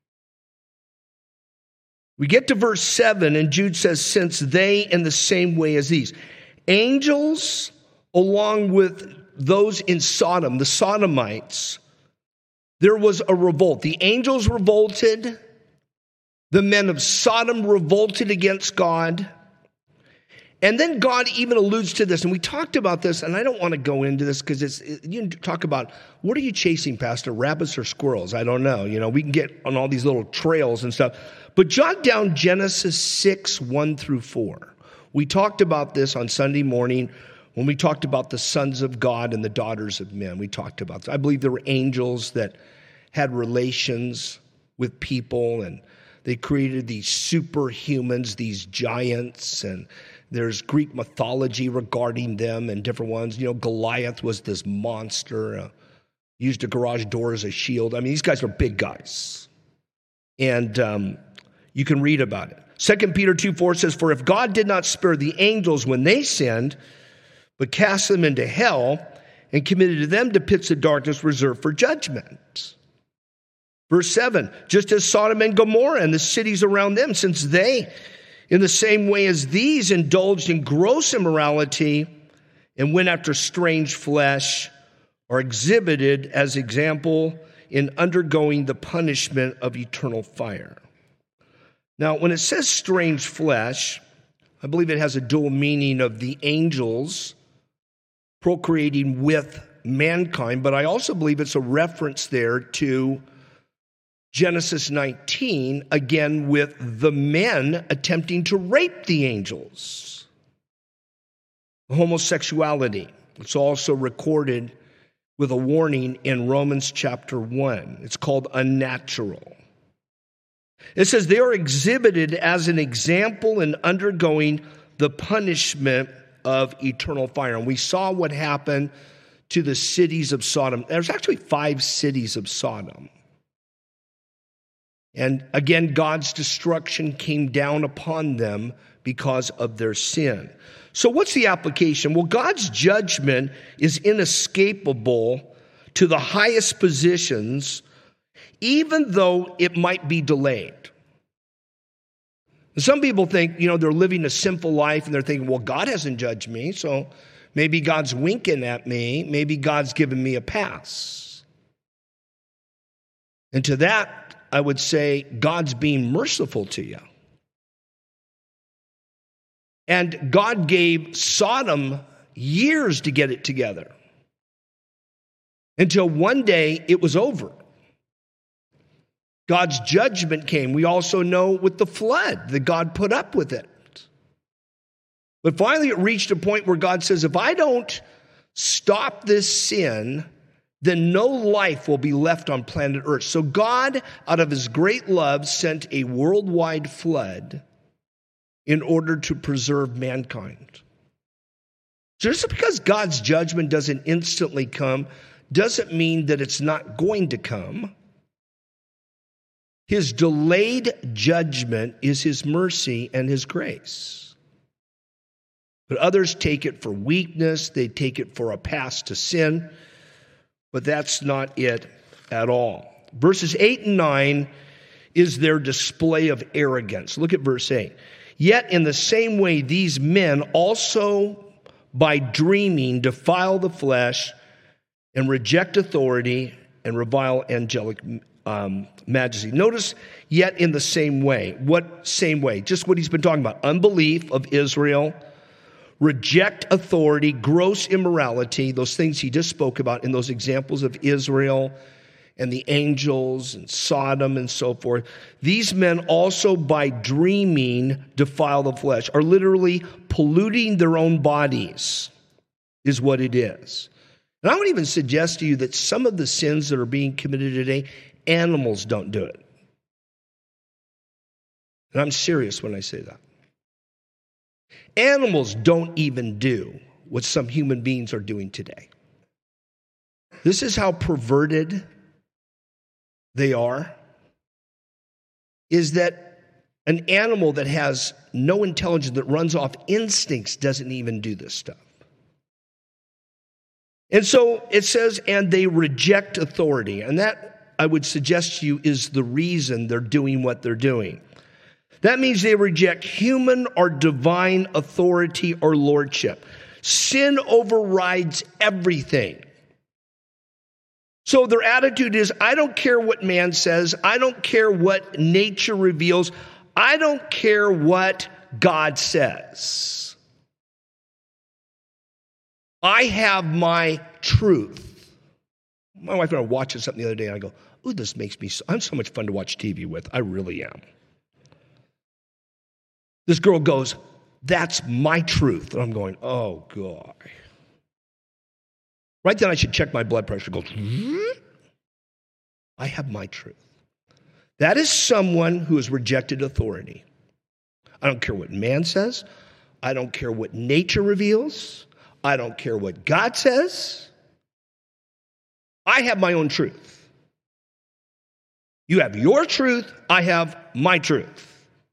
We get to verse seven, and Jude says, since they in the same way as these. Angels, along with those in Sodom, the Sodomites, there was a revolt. The angels revolted. The men of Sodom revolted against God. And then God even alludes to this, and we talked about this, and I don't want to go into this because it's, it, you talk about, what are you chasing, Pastor, rabbits or squirrels? I don't know. You know, we can get on all these little trails and stuff. But jot down Genesis six, one through four. We talked about this on Sunday morning when we talked about the sons of God and the daughters of men. We talked about this. I believe there were angels that had relations with people, and they created these superhumans, these giants, and there's Greek mythology regarding them and different ones. You know, Goliath was this monster, uh, used a garage door as a shield. I mean, these guys are big guys. And um, you can read about it. Second Peter two four says, for if God did not spare the angels when they sinned, but cast them into hell and committed to them to pits of darkness reserved for judgment. Verse seven, just as Sodom and Gomorrah and the cities around them, since they, in the same way as these, indulged in gross immorality and went after strange flesh, are exhibited as example in undergoing the punishment of eternal fire. Now, when it says strange flesh, I believe it has a dual meaning of the angels procreating with mankind, but I also believe it's a reference there to Genesis nineteen, again with the men attempting to rape the angels. Homosexuality. It's also recorded with a warning in Romans chapter one. It's called unnatural. It says they are exhibited as an example in undergoing the punishment of eternal fire. And we saw what happened to the cities of Sodom. There's actually five cities of Sodom. And again, God's destruction came down upon them because of their sin. So what's the application? Well, God's judgment is inescapable to the highest positions, even though it might be delayed. Some people think, you know, they're living a sinful life and they're thinking, well, God hasn't judged me, so maybe God's winking at me. Maybe God's giving me a pass. And to that, I would say God's being merciful to you. And God gave Sodom years to get it together, until one day it was over. God's judgment came. We also know with the flood that God put up with it. But finally it reached a point where God says, if I don't stop this sin, then no life will be left on planet Earth. So God, out of his great love, sent a worldwide flood in order to preserve mankind. So just because God's judgment doesn't instantly come doesn't mean that it's not going to come. His delayed judgment is his mercy and his grace. But others take it for weakness. They take it for a pass to sin. But that's not it at all. Verses eight and nine is their display of arrogance. Look at verse eight. Yet in the same way, these men also by dreaming defile the flesh and reject authority and revile angelic um, majesty. Notice, yet in the same way. What same way? Just what he's been talking about. Unbelief of Israel, reject authority, gross immorality, those things he just spoke about in those examples of Israel and the angels and Sodom and so forth. These men also by dreaming defile the flesh, are literally polluting their own bodies, is what it is. And I would even suggest to you that some of the sins that are being committed today, animals don't do it. And I'm serious when I say that. Animals don't even do what some human beings are doing today. This is how perverted they are, is that an animal that has no intelligence, that runs off instincts, doesn't even do this stuff. And so it says, and they reject authority. And that, I would suggest to you, is the reason they're doing what they're doing. That means they reject human or divine authority or lordship. Sin overrides everything. So their attitude is, I don't care what man says. I don't care what nature reveals. I don't care what God says. I have my truth. My wife and I were watching something the other day, and I go, ooh, this makes me, so, I'm so much fun to watch T V with. I really am. This girl goes, that's my truth. And I'm going, oh, God. Right then I should check my blood pressure. Go, I have my truth. That is someone who has rejected authority. I don't care what man says. I don't care what nature reveals. I don't care what God says. I have my own truth. You have your truth. I have my truth.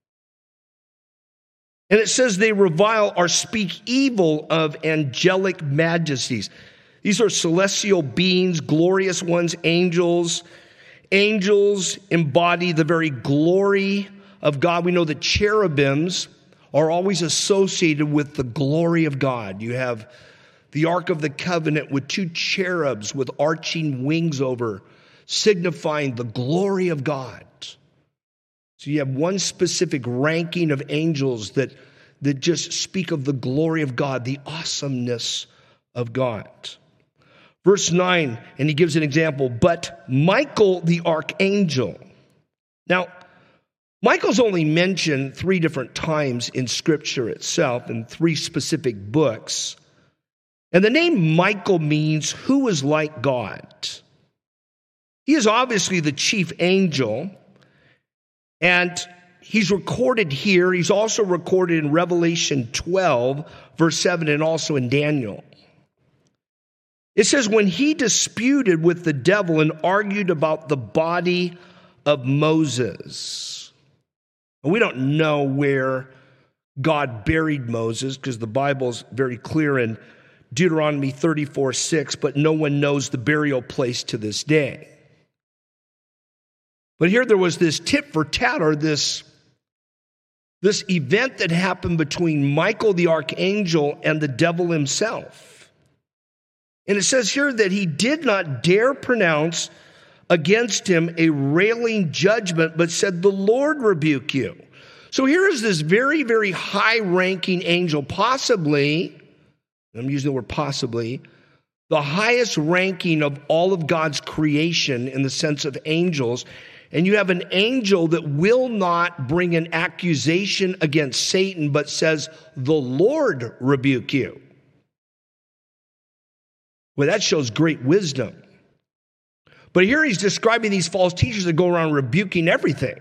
And it says they revile or speak evil of angelic majesties. These are celestial beings, glorious ones, angels. Angels embody the very glory of God. We know that cherubims are always associated with the glory of God. You have the Ark of the Covenant with two cherubs with arching wings over, signifying the glory of God. So you have one specific ranking of angels that, that just speak of the glory of God, the awesomeness of God. Verse nine, and he gives an example, but Michael the archangel. Now, Michael's only mentioned three different times in Scripture itself, in three specific books. And the name Michael means who is like God. He is obviously the chief angel, and he's recorded here. He's also recorded in Revelation twelve, verse seven, and also in Daniel. It says, when he disputed with the devil and argued about the body of Moses. And we don't know where God buried Moses, because the Bible's very clear in Deuteronomy thirty-four six, but no one knows the burial place to this day. But here there was this tit for tat, or this, this event that happened between Michael the archangel and the devil himself. And it says here that he did not dare pronounce against him a railing judgment, but said, the Lord rebuke you. So here is this very, very high-ranking angel, possibly, I'm using the word possibly, the highest ranking of all of God's creation in the sense of angels. And you have an angel that will not bring an accusation against Satan, but says, the Lord rebuke you. Well, that shows great wisdom. But here he's describing these false teachers that go around rebuking everything.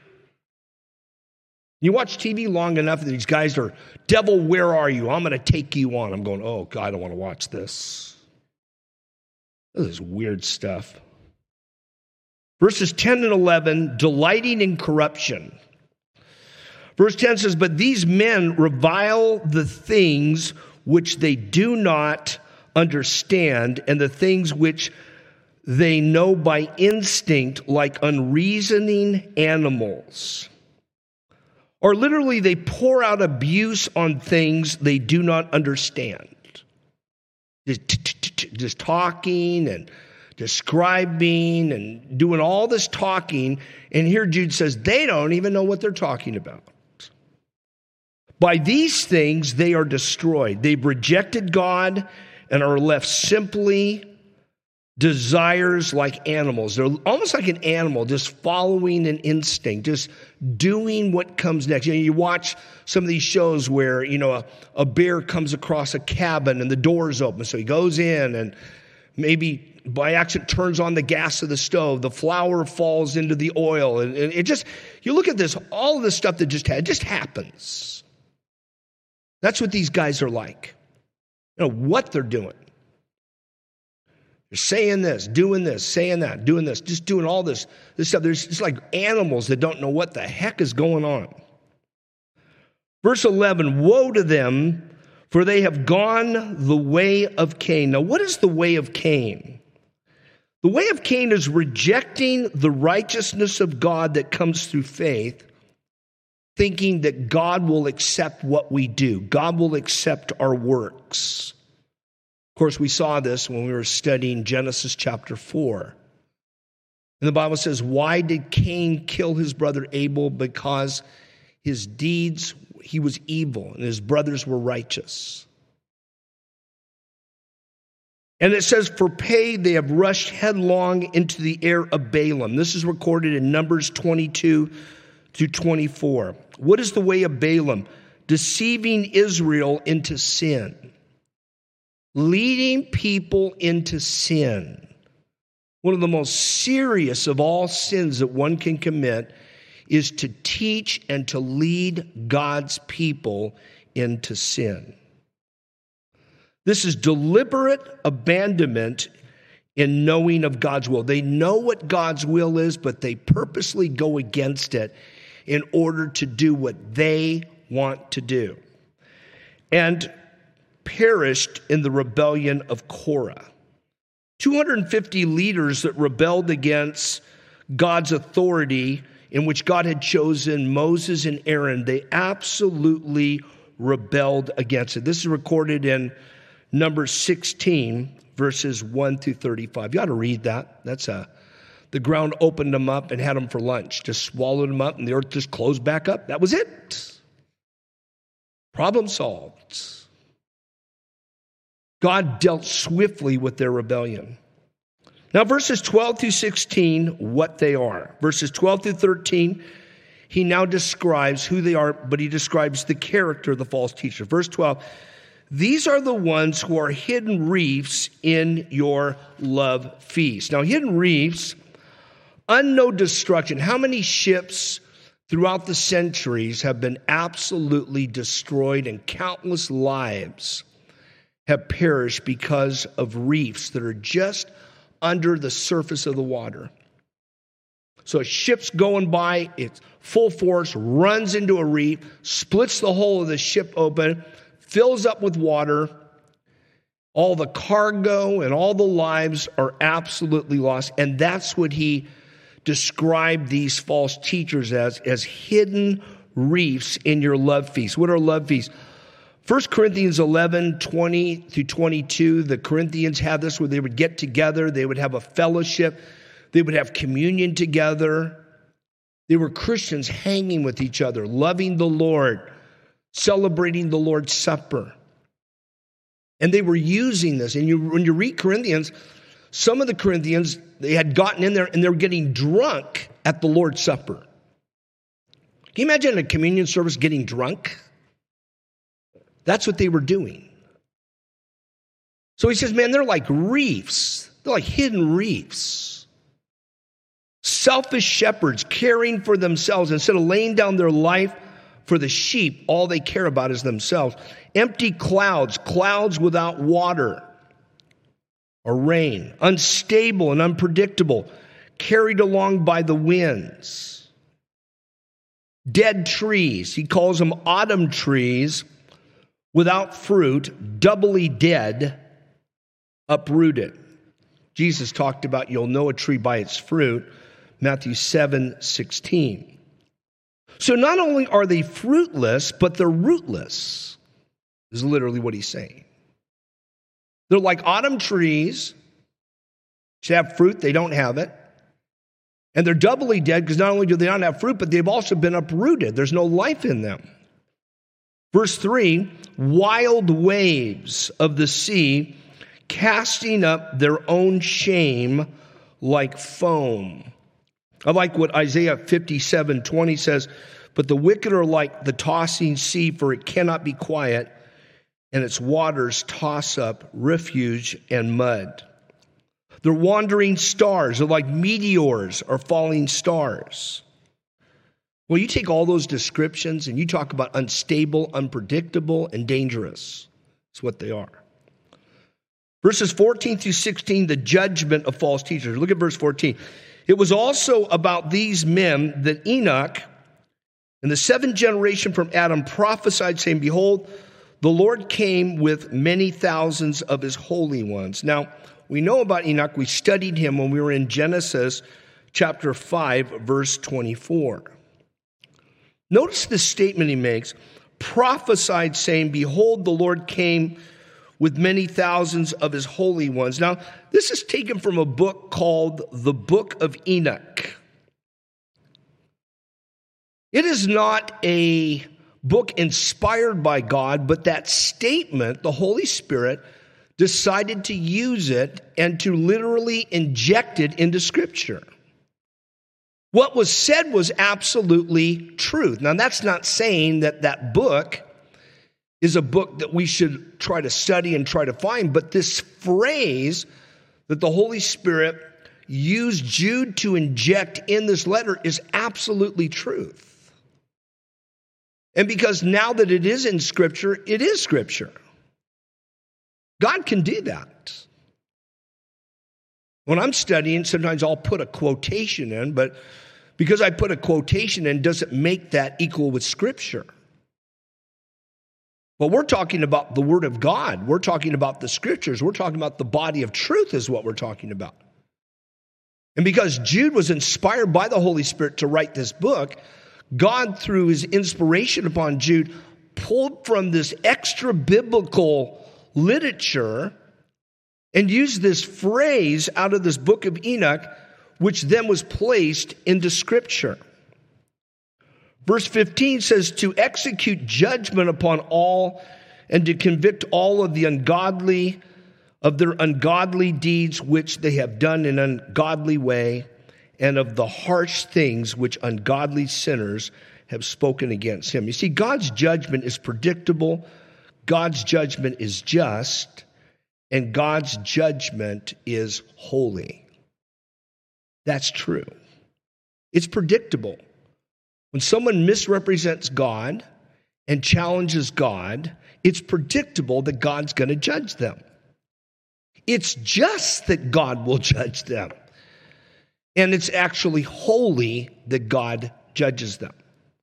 You watch T V long enough that these guys are, devil, where are you? I'm going to take you on. I'm going, oh, God, I don't want to watch this. This is weird stuff. Verses ten and eleven, delighting in corruption. Verse ten says, but these men revile the things which they do not understand, and the things which they know by instinct, like unreasoning animals. Or literally, they pour out abuse on things they do not understand. Just, just talking and describing and doing all this talking. And here Jude says they don't even know what they're talking about. By these things, they are destroyed. They've rejected God and are left simply desires like animals. They're almost like an animal, just following an instinct, just doing what comes next. You know, you watch some of these shows where, you know, a, a bear comes across a cabin and the door's open. So he goes in and maybe by accident turns on the gas of the stove. The flour falls into the oil. And, and it just, you look at this, all of this stuff that just, it just happens. That's what these guys are like. You know, what they're doing. They're saying this, doing this, saying that, doing this, just doing all this, this stuff. There's, it's like animals that don't know what the heck is going on. Verse eleven, woe to them, for they have gone the way of Cain. Now, what is the way of Cain? The way of Cain is rejecting the righteousness of God that comes through faith, thinking that God will accept what we do. God will accept our works. Of course, we saw this when we were studying Genesis chapter four. And the Bible says, why did Cain kill his brother Abel? Because his deeds, he was evil, and his brothers were righteous. And it says, for pay they have rushed headlong into the heir of Balaam. This is recorded in Numbers twenty-two through twenty-four. What is the way of Balaam? Deceiving Israel into sin. Leading people into sin. One of the most serious of all sins that one can commit is to teach and to lead God's people into sin. This is deliberate abandonment in knowing of God's will. They know what God's will is, but they purposely go against it in order to do what they want to do. And perished in the rebellion of Korah. two hundred fifty leaders that rebelled against God's authority in which God had chosen Moses and Aaron, they absolutely rebelled against it. This is recorded in Numbers sixteen, verses one through thirty-five. You ought to read that. That's a, the ground opened them up and had them for lunch. Just swallowed them up and the earth just closed back up. That was it. Problem solved. God dealt swiftly with their rebellion. Now, verses twelve through sixteen, what they are. Verses twelve through thirteen, he now describes who they are, but he describes the character of the false teacher. Verse twelve, these are the ones who are hidden reefs in your love feast. Now, hidden reefs, unknown destruction. How many ships throughout the centuries have been absolutely destroyed and countless lives have perished because of reefs that are just under the surface of the water? So a ship's going by, it's full force, runs into a reef, splits the hull of the ship open, fills up with water. All the cargo and all the lives are absolutely lost. And that's what he described these false teachers as, as hidden reefs in your love feast. What are love feasts? First Corinthians eleven, twenty through twenty-two, the Corinthians had this where they would get together, they would have a fellowship, they would have communion together. They were Christians hanging with each other, loving the Lord, celebrating the Lord's Supper. And they were using this. And you, when you read Corinthians, some of the Corinthians, they had gotten in there and they were getting drunk at the Lord's Supper. Can you imagine a communion service getting drunk? That's what they were doing. So he says, man, they're like reefs. They're like hidden reefs. Selfish shepherds caring for themselves instead of laying down their life for the sheep. All they care about is themselves. Empty clouds, clouds without water or rain. Unstable and unpredictable, carried along by the winds. Dead trees. He calls them autumn trees. Without fruit, doubly dead, uprooted. Jesus talked about you'll know a tree by its fruit, Matthew seven sixteen. So not only are they fruitless, but they're rootless, is literally what he's saying. They're like autumn trees, should have fruit, they don't have it. And they're doubly dead because not only do they not have fruit, but they've also been uprooted. There's no life in them. Verse three, wild waves of the sea, casting up their own shame like foam. I like what Isaiah fifty-seven twenty says, but the wicked are like the tossing sea, for it cannot be quiet, and its waters toss up refuge and mud. They're wandering stars. They're like meteors or falling stars. Well, you take all those descriptions and you talk about unstable, unpredictable, and dangerous. That's what they are. Verses fourteen through sixteen, the judgment of false teachers. Look at verse fourteen. It was also about these men that Enoch, in the seventh generation from Adam, prophesied, saying, behold, the Lord came with many thousands of his holy ones. Now, we know about Enoch. We studied him when we were in Genesis chapter five, verse twenty-four. Notice the statement he makes, prophesied, saying, behold, the Lord came with many thousands of his holy ones. Now, this is taken from a book called the Book of Enoch. It is not a book inspired by God, but that statement, the Holy Spirit decided to use it and to literally inject it into Scripture. What was said was absolutely truth. Now, that's not saying that that book is a book that we should try to study and try to find, but this phrase that the Holy Spirit used Jude to inject in this letter is absolutely truth. And because now that it is in Scripture, it is Scripture. God can do that. When I'm studying, sometimes I'll put a quotation in, but because I put a quotation in doesn't make that equal with Scripture. But we're talking about the Word of God. We're talking about the Scriptures. We're talking about the body of truth is what we're talking about. And because Jude was inspired by the Holy Spirit to write this book, God, through his inspiration upon Jude, pulled from this extra biblical literature and used this phrase out of this book of Enoch, which then was placed into Scripture. Verse fifteen says, to execute judgment upon all and to convict all of the ungodly of their ungodly deeds which they have done in an ungodly way, and of the harsh things which ungodly sinners have spoken against him. You see, God's judgment is predictable, God's judgment is just, and God's judgment is holy. That's true. It's predictable. When someone misrepresents God and challenges God, it's predictable that God's going to judge them. It's just that God will judge them. And it's actually holy that God judges them.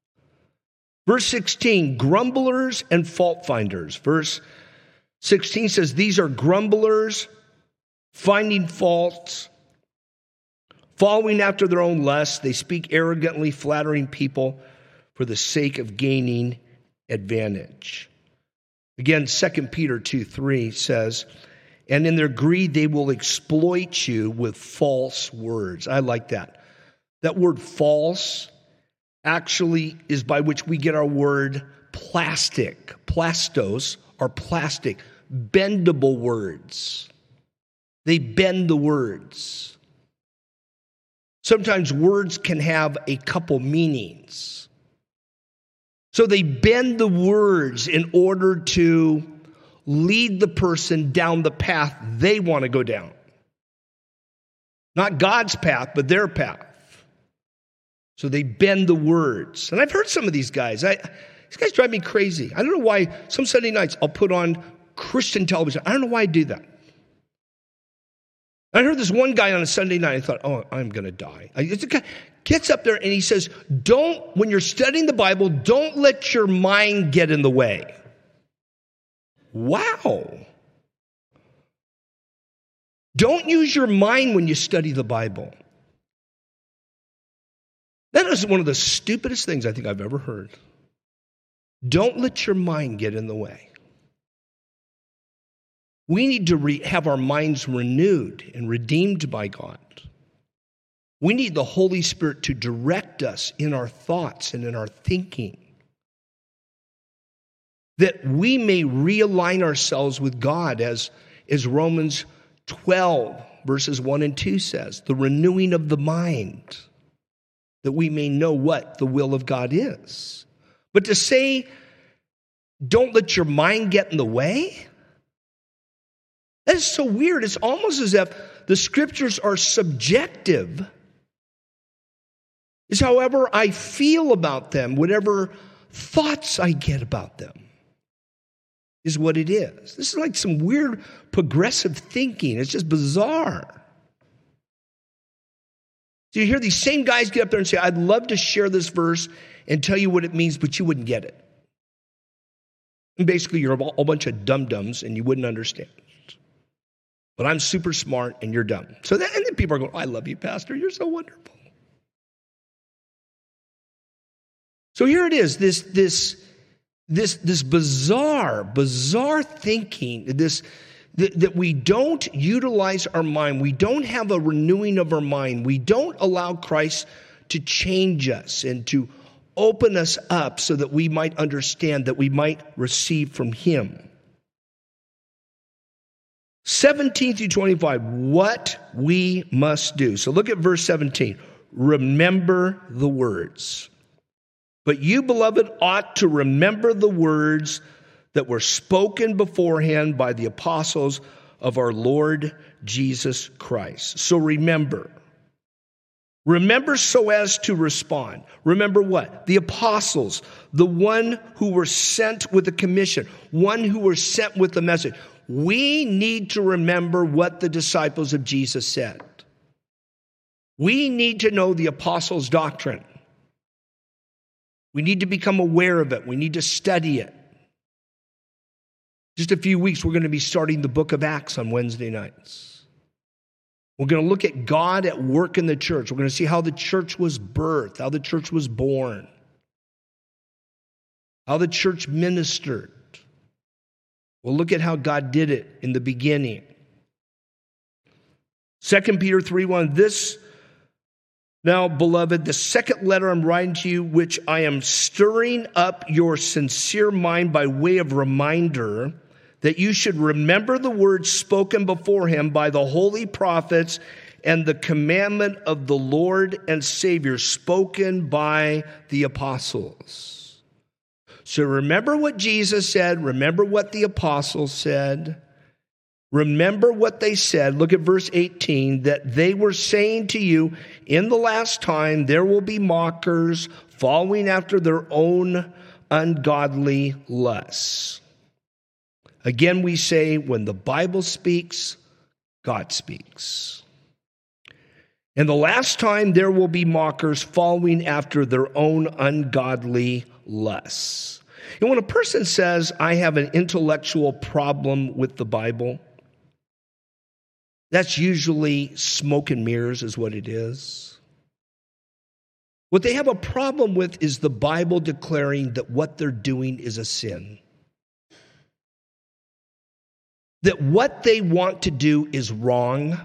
Verse sixteen, grumblers and fault finders. Verse sixteen says, these are grumblers, finding faults, following after their own lusts. They speak arrogantly, flattering people for the sake of gaining advantage. Again, Second Peter two three says, and in their greed they will exploit you with false words. I like that. That word false actually is by which we get our word plastic. Plastos are plastic, bendable words. They bend the words. Sometimes words can have a couple meanings. So they bend the words in order to lead the person down the path they want to go down. Not God's path, but their path. So they bend the words. And I've heard some of these guys. I, these guys drive me crazy. I don't know why some Sunday nights I'll put on Christian television. I don't know why I do that. I heard this one guy on a Sunday night. I thought, oh, I'm going to die. It's a guy gets up there and he says, don't, when you're studying the Bible, don't let your mind get in the way. Wow. Don't use your mind when you study the Bible. That is one of the stupidest things I think I've ever heard. Don't let your mind get in the way. We need to re- have our minds renewed and redeemed by God. We need the Holy Spirit to direct us in our thoughts and in our thinking, that we may realign ourselves with God, as, as Romans twelve, verses one and two says, the renewing of the mind, that we may know what the will of God is. But to say, don't let your mind get in the way, that is so weird. It's almost as if the Scriptures are subjective. Is however I feel about them, whatever thoughts I get about them, is what it is. This is like some weird progressive thinking. It's just bizarre. So you hear these same guys get up there and say, I'd love to share this verse and tell you what it means, but you wouldn't get it. And basically, you're a whole bunch of dum-dums and you wouldn't understand. But I'm super smart and you're dumb. So then, and then people are going, oh, I love you, Pastor. You're so wonderful. So here it is, this, this, this, this bizarre, bizarre thinking, this that, that we don't utilize our mind. We don't have a renewing of our mind. We don't allow Christ to change us and to open us up so that we might understand, that we might receive from him. seventeen through twenty-five, what we must do. So look at verse seventeen. Remember the words. But you, beloved, ought to remember the words that were spoken beforehand by the apostles of our Lord Jesus Christ. So remember. Remember so as to respond. Remember what? The apostles, the one who were sent with a commission, one who were sent with the message. We need to remember what the disciples of Jesus said. We need to know the apostles' doctrine. We need to become aware of it. We need to study it. Just a few weeks, we're going to be starting the book of Acts on Wednesday nights. We're going to look at God at work in the church. We're going to see how the church was birthed, how the church was born, how the church ministered. We'll look at how God did it in the beginning. Second Peter three one, this now, beloved, the second letter I'm writing to you, which I am stirring up your sincere mind by way of reminder, that you should remember the words spoken before him by the holy prophets and the commandment of the Lord and Savior spoken by the apostles. So remember what Jesus said. Remember what the apostles said. Remember what they said. Look at verse eighteen, that they were saying to you, in the last time there will be mockers following after their own ungodly lusts. Again, we say, when the Bible speaks, God speaks. In the last time there will be mockers following after their own ungodly lusts. And when a person says, I have an intellectual problem with the Bible, that's usually smoke and mirrors is what it is. What they have a problem with is the Bible declaring that what they're doing is a sin. That what they want to do is wrong.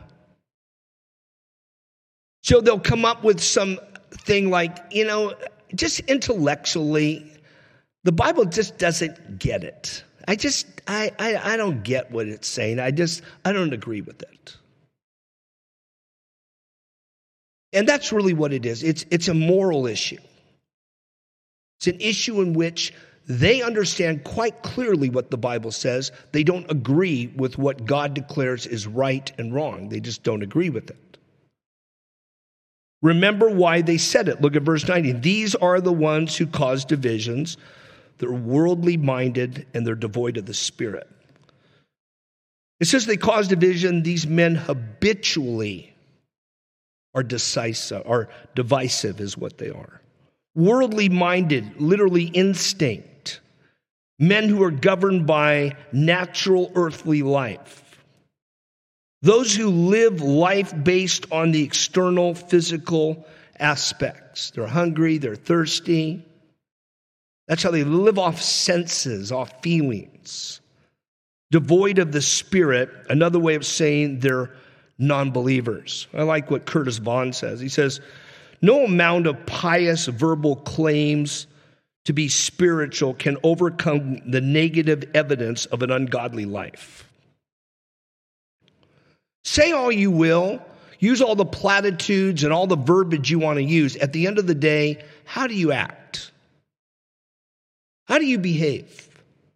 So they'll come up with something like, you know, just intellectually, the Bible just doesn't get it. I just, I, I, I don't get what it's saying. I just, I don't agree with it. And that's really what it is. It's, it's a moral issue. It's an issue in which they understand quite clearly what the Bible says. They don't agree with what God declares is right and wrong. They just don't agree with it. Remember why they said it. Look at verse nineteen. These are the ones who cause divisions. They're worldly minded and they're devoid of the Spirit. It says they cause division. These men habitually are decisive, are divisive is what they are. Worldly minded, literally instinct. Men who are governed by natural earthly life. Those who live life based on the external physical aspects. They're hungry, they're thirsty. That's how they live off senses, off feelings. Devoid of the Spirit, another way of saying they're non-believers. I like what Curtis Vaughan says. He says, no amount of pious verbal claims to be spiritual can overcome the negative evidence of an ungodly life. Say all you will, use all the platitudes and all the verbiage you want to use. At the end of the day, how do you act? How do you behave?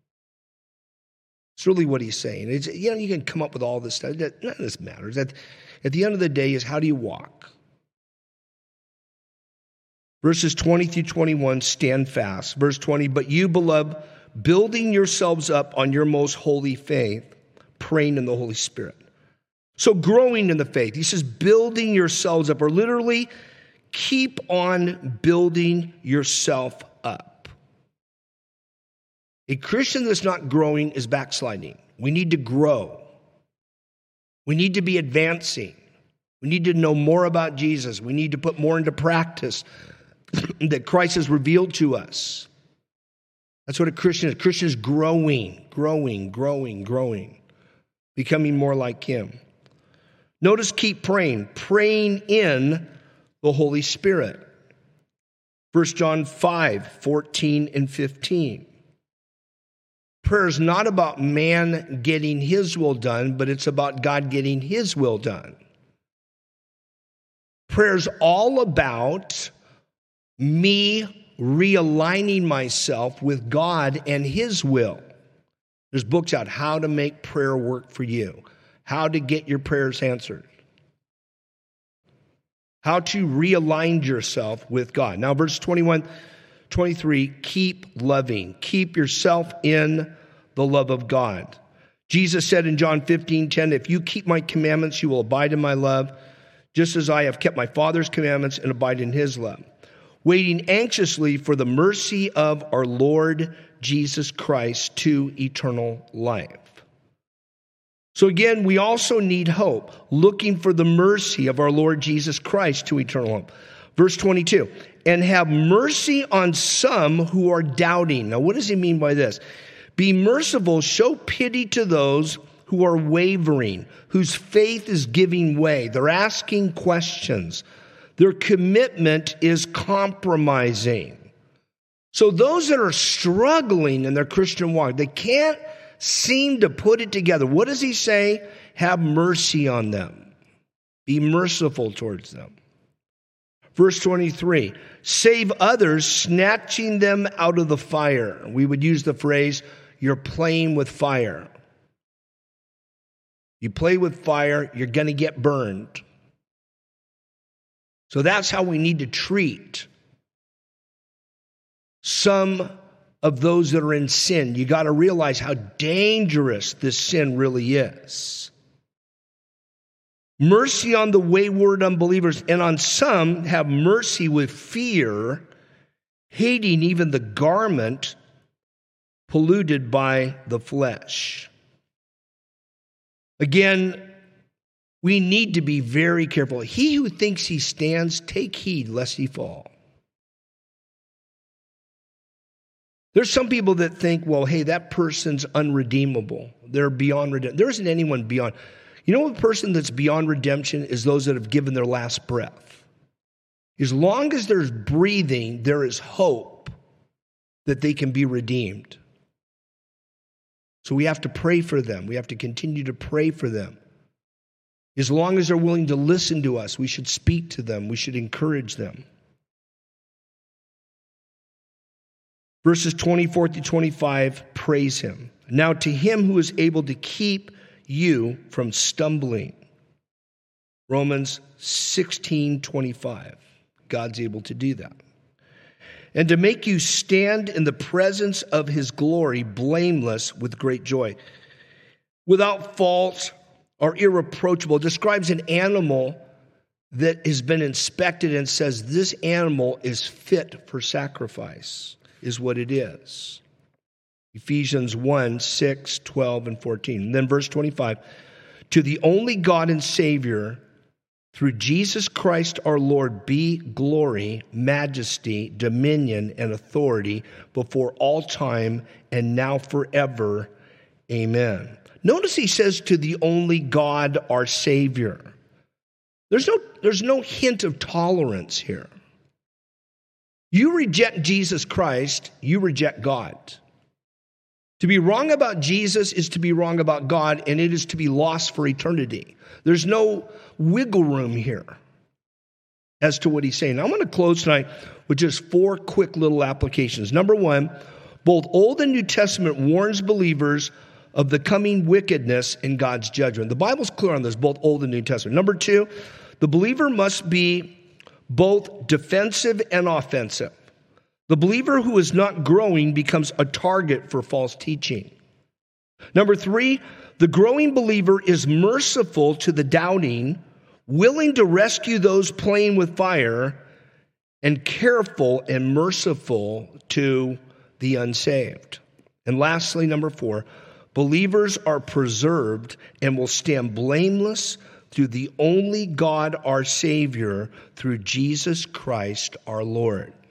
It's really what he's saying. It's, you know, you can come up with all this stuff. None of this matters. At, at the end of the day is how do you walk? Verses twenty through twenty-one, stand fast. Verse twenty, but you, beloved, building yourselves up on your most holy faith, praying in the Holy Spirit. So growing in the faith. He says building yourselves up, or literally keep on building yourself up. A Christian that's not growing is backsliding. We need to grow. We need to be advancing. We need to know more about Jesus. We need to put more into practice that Christ has revealed to us. That's what a Christian is. A Christian is growing, growing, growing, growing, becoming more like him. Notice, keep praying, praying in the Holy Spirit. First John five, fourteen and fifteen. Prayer is not about man getting his will done, but it's about God getting his will done. Prayer is all about me realigning myself with God and his will. There's books out, how to make prayer work for you, how to get your prayers answered, how to realign yourself with God. Now, verse twenty-one, twenty-three, keep loving. Keep yourself in the love of God. Jesus said in John fifteen ten, if you keep my commandments, you will abide in my love, just as I have kept my Father's commandments and abide in his love. Waiting anxiously for the mercy of our Lord Jesus Christ to eternal life. So again, we also need hope, looking for the mercy of our Lord Jesus Christ to eternal life. Verse twenty-two, and have mercy on some who are doubting. Now, what does he mean by this? Be merciful, show pity to those who are wavering, whose faith is giving way. They're asking questions. Their commitment is compromising. So those that are struggling in their Christian walk, they can't seem to put it together. What does he say? Have mercy on them. Be merciful towards them. Verse twenty-three, save others, snatching them out of the fire. We would use the phrase, you're playing with fire. You play with fire, you're going to get burned. So that's how we need to treat some of those that are in sin. You got to realize how dangerous this sin really is. Mercy on the wayward unbelievers, and on some have mercy with fear, hating even the garment polluted by the flesh. Again, we need to be very careful. He who thinks he stands, take heed lest he fall. There's some people that think, well, hey, that person's unredeemable. They're beyond redemption. There isn't anyone beyond. You know, a person that's beyond redemption is those that have given their last breath. As long as there's breathing, there is hope that they can be redeemed. So we have to pray for them. We have to continue to pray for them. As long as they're willing to listen to us, we should speak to them. We should encourage them. Verses twenty-four to twenty-five, praise him. Now to him who is able to keep you from stumbling. Romans sixteen twenty-five. God's able to do that. And to make you stand in the presence of his glory, blameless with great joy. Without fault or irreproachable. Describes an animal that has been inspected and says this animal is fit for sacrifice, is what it is. Ephesians one, six, twelve, and fourteen. And then verse twenty-five. To the only God and Savior, through Jesus Christ our Lord, be glory, majesty, dominion, and authority before all time and now forever. Amen. Notice he says to the only God, our Savior. There's no, there's no hint of tolerance here. You reject Jesus Christ, you reject God. To be wrong about Jesus is to be wrong about God, and it is to be lost for eternity. There's no wiggle room here as to what he's saying. I'm going to close tonight with just four quick little applications. Number one, both Old and New Testament warns believers of the coming wickedness in God's judgment. The Bible's clear on this, both Old and New Testament. Number two, the believer must be both defensive and offensive. The believer who is not growing becomes a target for false teaching. Number three, the growing believer is merciful to the doubting, willing to rescue those playing with fire, and careful and merciful to the unsaved. And lastly, number four, believers are preserved and will stand blameless through the only God, our Savior, through Jesus Christ, our Lord.